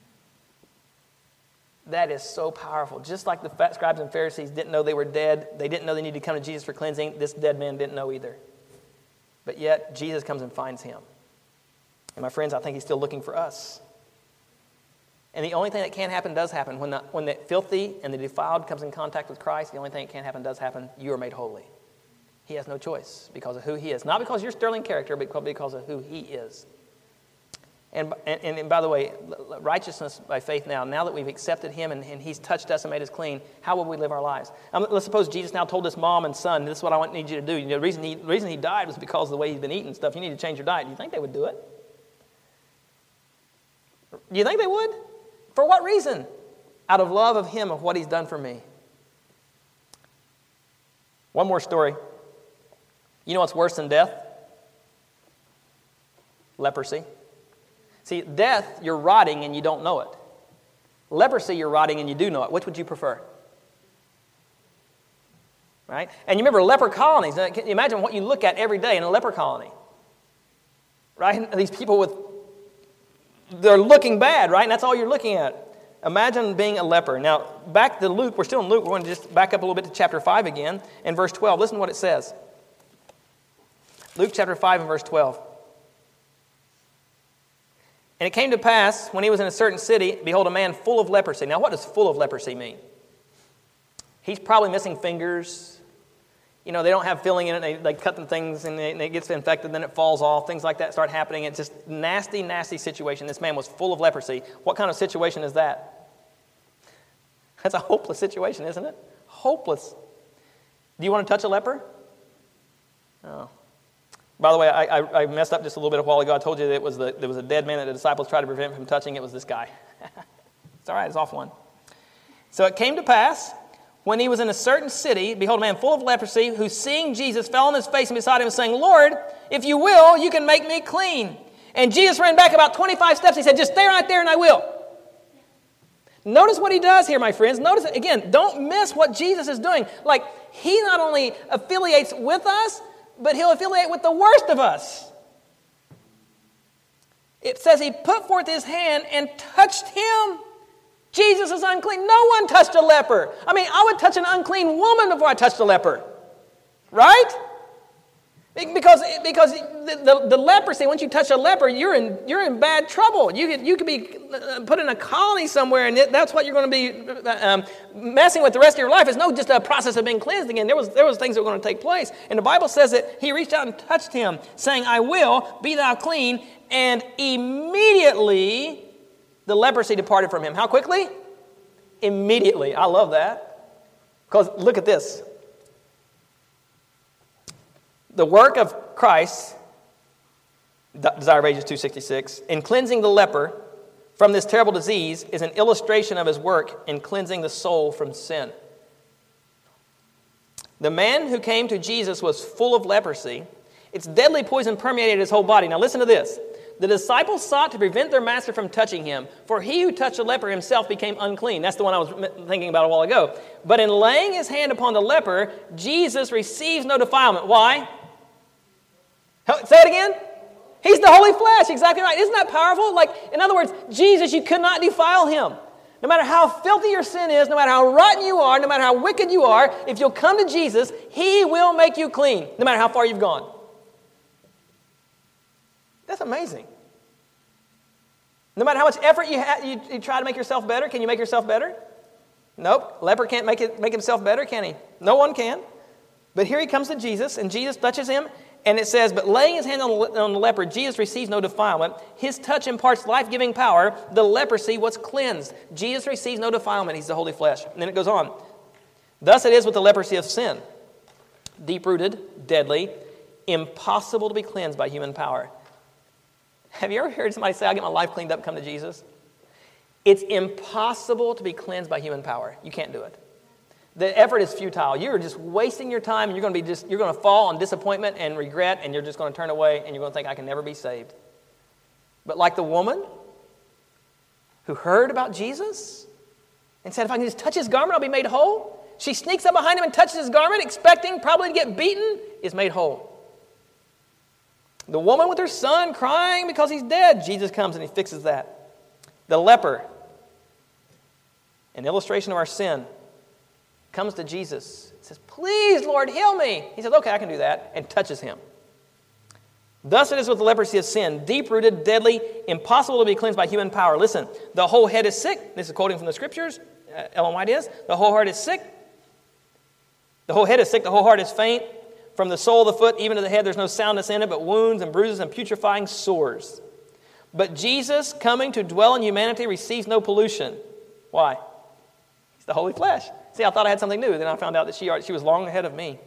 That is so powerful. Just like the scribes and Pharisees didn't know they were dead, they didn't know they needed to come to Jesus for cleansing, this dead man didn't know either. But yet, Jesus comes and finds him. And my friends, I think he's still looking for us. And the only thing that can't happen does happen. When the filthy and the defiled comes in contact with Christ, the only thing that can't happen does happen. You are made holy. He has no choice because of who he is. Not because of your sterling character, but because of who he is. And by the way, righteousness by faith now that we've accepted him and he's touched us and made us clean, how will we live our lives? Let's suppose Jesus now told his mom and son, this is what I need you to do. You know, the reason he died was because of the way he's been eating stuff. You need to change your diet. Do you think they would do it? Do you think they would? For what reason? Out of love of him, of what he's done for me. One more story. You know what's worse than death? Leprosy. See, death, you're rotting and you don't know it. Leprosy, you're rotting and you do know it. Which would you prefer? Right? And you remember leper colonies. Now, can you imagine what you look at every day in a leper colony? Right? These people they're looking bad, right? And that's all you're looking at. Imagine being a leper. Now, back to Luke. We're still in Luke. We're going to just back up a little bit to chapter 5 again. And verse 12. Listen to what it says. Luke chapter 5 and verse 12. And it came to pass, when he was in a certain city, behold, a man full of leprosy. Now, what does full of leprosy mean? He's probably missing fingers. You know, they don't have filling in it. They cut them things and it gets infected, then it falls off. Things like that start happening. It's just nasty, nasty situation. This man was full of leprosy. What kind of situation is that? That's a hopeless situation, isn't it? Hopeless. Do you want to touch a leper? No. By the way, I messed up just a little bit a while ago. I told you that there was a dead man that the disciples tried to prevent him from touching. It was this guy. It's all right. It's off one. So it came to pass, when he was in a certain city, behold, a man full of leprosy, who seeing Jesus fell on his face and beside him, saying, Lord, if you will, you can make me clean. And Jesus ran back about 25 steps. He said, just stay right there and I will. Notice what he does here, my friends. Notice, again, don't miss what Jesus is doing. Like, he not only affiliates with us, but he'll affiliate with the worst of us. It says he put forth his hand and touched him. Jesus is unclean. No one touched a leper. I mean, I would touch an unclean woman before I touched a leper. Right? Because the leprosy, once you touch a leper, you're in bad trouble. You could be put in a colony somewhere, and that's what you're going to be messing with the rest of your life. It's no just a process of being cleansed again. There was things that were going to take place. And the Bible says that he reached out and touched him, saying, I will, be thou clean. And immediately the leprosy departed from him. How quickly? Immediately. I love that. Because look at this. The work of Christ, Desire of Ages 266, in cleansing the leper from this terrible disease is an illustration of his work in cleansing the soul from sin. The man who came to Jesus was full of leprosy. Its deadly poison permeated his whole body. Now listen to this. The disciples sought to prevent their master from touching him, for he who touched the leper himself became unclean. That's the one I was thinking about a while ago. But in laying his hand upon the leper, Jesus receives no defilement. Why? Say it again. He's the holy flesh. Exactly right. Isn't that powerful? Like, in other words, Jesus, you could not defile him. No matter how filthy your sin is, no matter how rotten you are, no matter how wicked you are, if you'll come to Jesus, he will make you clean, no matter how far you've gone. That's amazing. No matter how much effort you try to make yourself better, can you make yourself better? Nope. Leper can't make himself better, can he? No one can. But here he comes to Jesus, and Jesus touches him. And it says, but laying his hand on the leper, Jesus receives no defilement. His touch imparts life-giving power. The leprosy was cleansed. Jesus receives no defilement. He's the holy flesh. And then it goes on. Thus it is with the leprosy of sin. Deep-rooted, deadly, impossible to be cleansed by human power. Have you ever heard somebody say, I'll get my life cleaned up, come to Jesus? It's impossible to be cleansed by human power. You can't do it. The effort is futile. You're just wasting your time, and you're going to fall on disappointment and regret, and you're just going to turn away, and you're going to think, I can never be saved. But like the woman who heard about Jesus and said, if I can just touch his garment, I'll be made whole. She sneaks up behind him and touches his garment, expecting probably to get beaten, is made whole. The woman with her son crying because he's dead, Jesus comes and he fixes that. The leper, an illustration of our sin, comes to Jesus, says, please, Lord, heal me. He says, okay, I can do that, and touches him. Thus it is with the leprosy of sin, deep-rooted, deadly, impossible to be cleansed by human power. Listen, the whole head is sick. This is quoting from the Scriptures. Ellen White is. The whole heart is sick. The whole head is sick. The whole heart is faint. From the sole of the foot even to the head, there's no soundness in it, but wounds and bruises and putrefying sores. But Jesus, coming to dwell in humanity, receives no pollution. Why? He's the holy flesh. See, I thought I had something new. Then I found out that she was long ahead of me.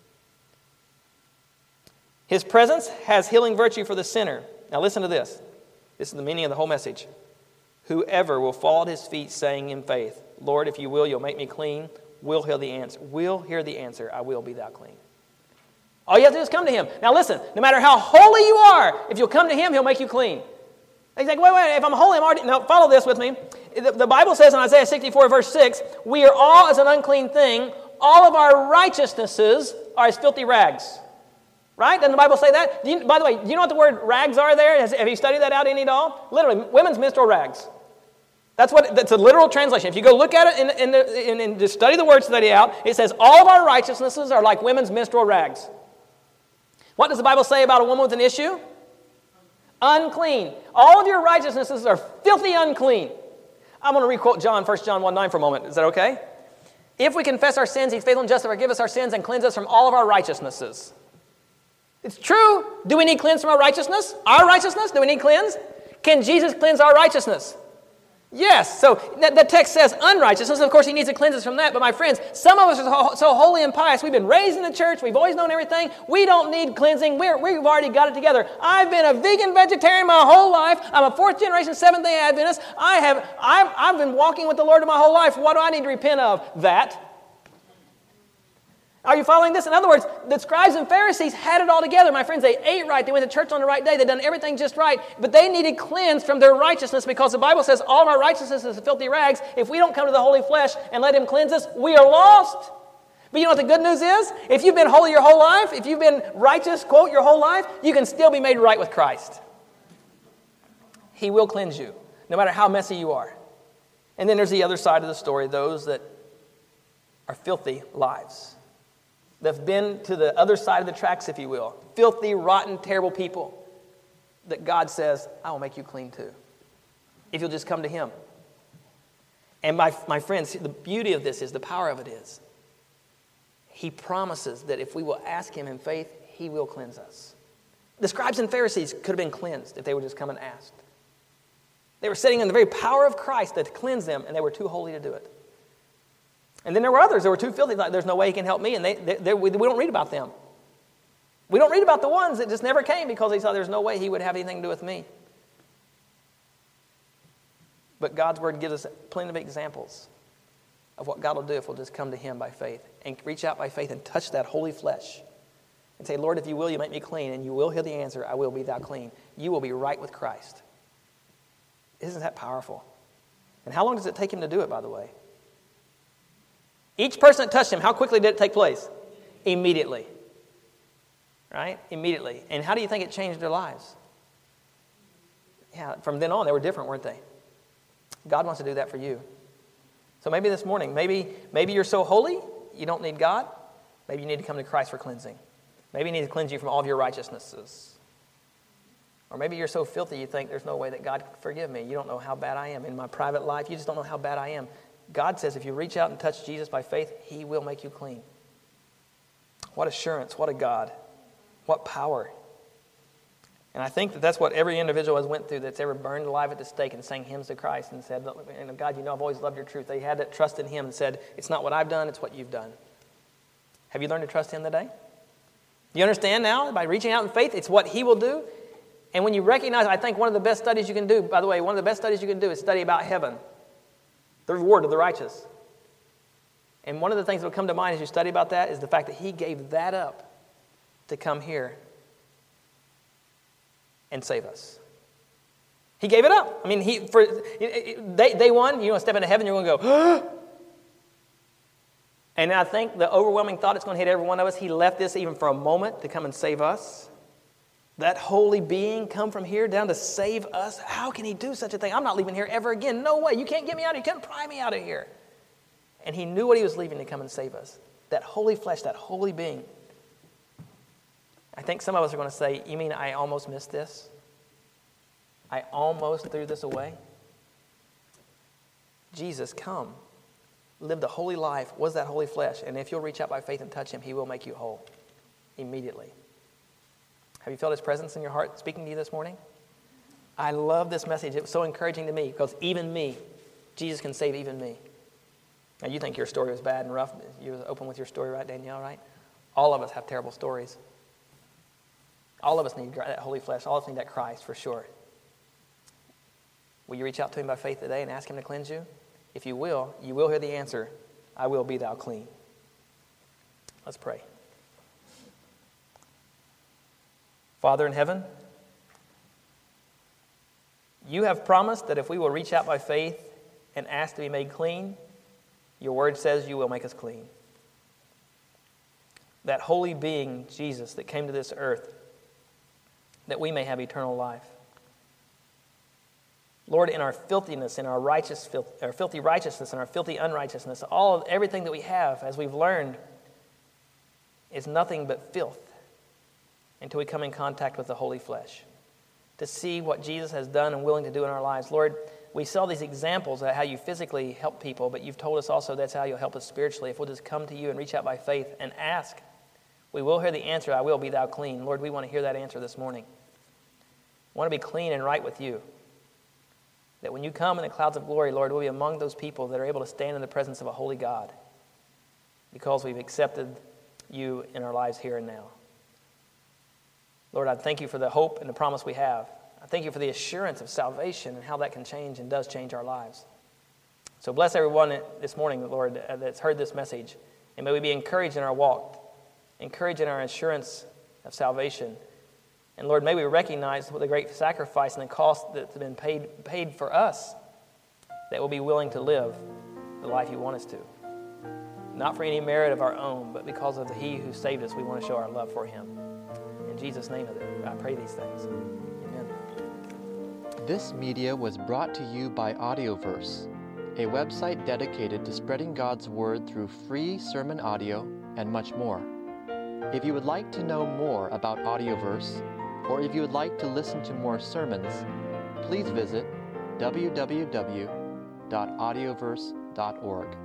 His presence has healing virtue for the sinner. Now listen to this. This is the meaning of the whole message. Whoever will fall at his feet saying in faith, Lord, if you will, you'll make me clean, will hear the answer, I will be thou clean. All you have to do is come to him. Now listen, no matter how holy you are, if you'll come to him, he'll make you clean. He's like, wait, if I'm holy, I'm already... No, follow this with me. The Bible says in Isaiah 64, verse 6, we are all as an unclean thing. All of our righteousnesses are as filthy rags. Right? Doesn't the Bible say that? By the way, do you know what the word rags are there? Have you studied that out any at all? Literally, women's menstrual rags. That's a literal translation. If you go look at it and just study the word, study it out, it says all of our righteousnesses are like women's menstrual rags. What does the Bible say about a woman with an issue? Unclean. All of your righteousnesses are filthy unclean. I'm going to requote 1 John 1:9 for a moment. Is that okay? If we confess our sins, he's faithful and just to forgive us our sins and cleanse us from all of our righteousnesses. It's true. Do we need cleansed from our righteousness? Our righteousness? Do we need cleansed? Can Jesus cleanse our righteousness? Yes. So the text says unrighteousness. Of course, he needs to cleanse us from that. But my friends, some of us are so holy and pious. We've been raised in the church. We've always known everything. We don't need cleansing. We've already got it together. I've been a vegan vegetarian my whole life. I'm a fourth generation Seventh-day Adventist. I've been walking with the Lord my whole life. What do I need to repent of? That. Are you following this? In other words, the scribes and Pharisees had it all together. My friends, they ate right. They went to church on the right day. They'd done everything just right. But they needed cleansed from their righteousness because the Bible says all of our righteousness is filthy rags. If we don't come to the holy flesh and let him cleanse us, we are lost. But you know what the good news is? If you've been holy your whole life, if you've been righteous, quote, your whole life, you can still be made right with Christ. He will cleanse you, no matter how messy you are. And then there's the other side of the story, those that are filthy lives. They've been to the other side of the tracks, if you will. Filthy, rotten, terrible people that God says, I will make you clean too. If you'll just come to him. And my friends, the beauty of this is, the power of it is, he promises that if we will ask him in faith, he will cleanse us. The scribes and Pharisees could have been cleansed if they would just come and asked. They were sitting in the very power of Christ that cleansed them, and they were too holy to do it. And then there were others that were too filthy, like, there's no way he can help me, and we don't read about them. We don't read about the ones that just never came because they thought there's no way he would have anything to do with me. But God's word gives us plenty of examples of what God will do if we'll just come to him by faith and reach out by faith and touch that holy flesh and say, Lord, if you will, you make me clean, and you will hear the answer, I will be thou clean. You will be right with Christ. Isn't that powerful? And how long does it take him to do it, by the way? Each person that touched him, how quickly did it take place? Immediately. Right? Immediately. And how do you think it changed their lives? Yeah, from then on, they were different, weren't they? God wants to do that for you. So maybe this morning, maybe you're so holy, you don't need God. Maybe you need to come to Christ for cleansing. Maybe he needs to cleanse you from all of your righteousnesses. Or maybe you're so filthy you think there's no way that God can forgive me. You don't know how bad I am. In my private life, you just don't know how bad I am. God says if you reach out and touch Jesus by faith, he will make you clean. What assurance, what a God, what power. And I think that's what every individual has went through that's ever burned alive at the stake and sang hymns to Christ and said, God, you know I've always loved your truth. They had that trust in him and said, it's not what I've done, it's what you've done. Have you learned to trust him today? You understand now, by reaching out in faith, it's what he will do. And when you recognize, I think one of the best studies you can do, by the way, one of the best studies you can do is study about heaven. The reward of the righteous. And one of the things that will come to mind as you study about that is the fact that he gave that up to come here and save us. He gave it up. I mean, day one, you step into heaven, you're going to go, and I think the overwhelming thought it's going to hit every one of us, he left this even for a moment to come and save us. That holy being come from here down to save us. How can he do such a thing? I'm not leaving here ever again. No way. You can't get me out of here. You can't pry me out of here. And he knew what he was leaving to come and save us. That holy flesh, that holy being. I think some of us are going to say, you mean I almost missed this? I almost threw this away? Jesus, come. Lived a holy life, was that holy flesh. And if you'll reach out by faith and touch him, he will make you whole. Immediately. Have you felt his presence in your heart speaking to you this morning? I love this message. It was so encouraging to me because even me, Jesus can save even me. Now you think your story was bad and rough. You were open with your story, right, Danielle, right? All of us have terrible stories. All of us need that holy flesh. All of us need that Christ for sure. Will you reach out to him by faith today and ask him to cleanse you? If you will hear the answer. I will be thou clean. Let's pray. Father in heaven, you have promised that if we will reach out by faith and ask to be made clean, your word says you will make us clean. That holy being, Jesus, that came to this earth, that we may have eternal life. Lord, in our filthiness, in our filthy righteousness, and our filthy unrighteousness, everything that we have, as we've learned, is nothing but filth until we come in contact with the holy flesh. To see what Jesus has done and willing to do in our lives. Lord, we saw these examples of how you physically help people, but you've told us also that's how you'll help us spiritually. If we'll just come to you and reach out by faith and ask, we will hear the answer, I will be thou clean. Lord, we want to hear that answer this morning. We want to be clean and right with you. That when you come in the clouds of glory, Lord, we'll be among those people that are able to stand in the presence of a holy God because we've accepted you in our lives here and now. Lord, I thank you for the hope and the promise we have. I thank you for the assurance of salvation and how that can change and does change our lives. So bless everyone this morning, Lord, that's heard this message. And may we be encouraged in our walk, encouraged in our assurance of salvation. And Lord, may we recognize the great sacrifice and the cost that's been paid for us, that we'll be willing to live the life you want us to. Not for any merit of our own, but because of He who saved us, we want to show our love for Him. In Jesus' name, I pray these things. Amen. This media was brought to you by Audioverse, a website dedicated to spreading God's Word through free sermon audio and much more. If you would like to know more about Audioverse, or if you would like to listen to more sermons, please visit www.audioverse.org.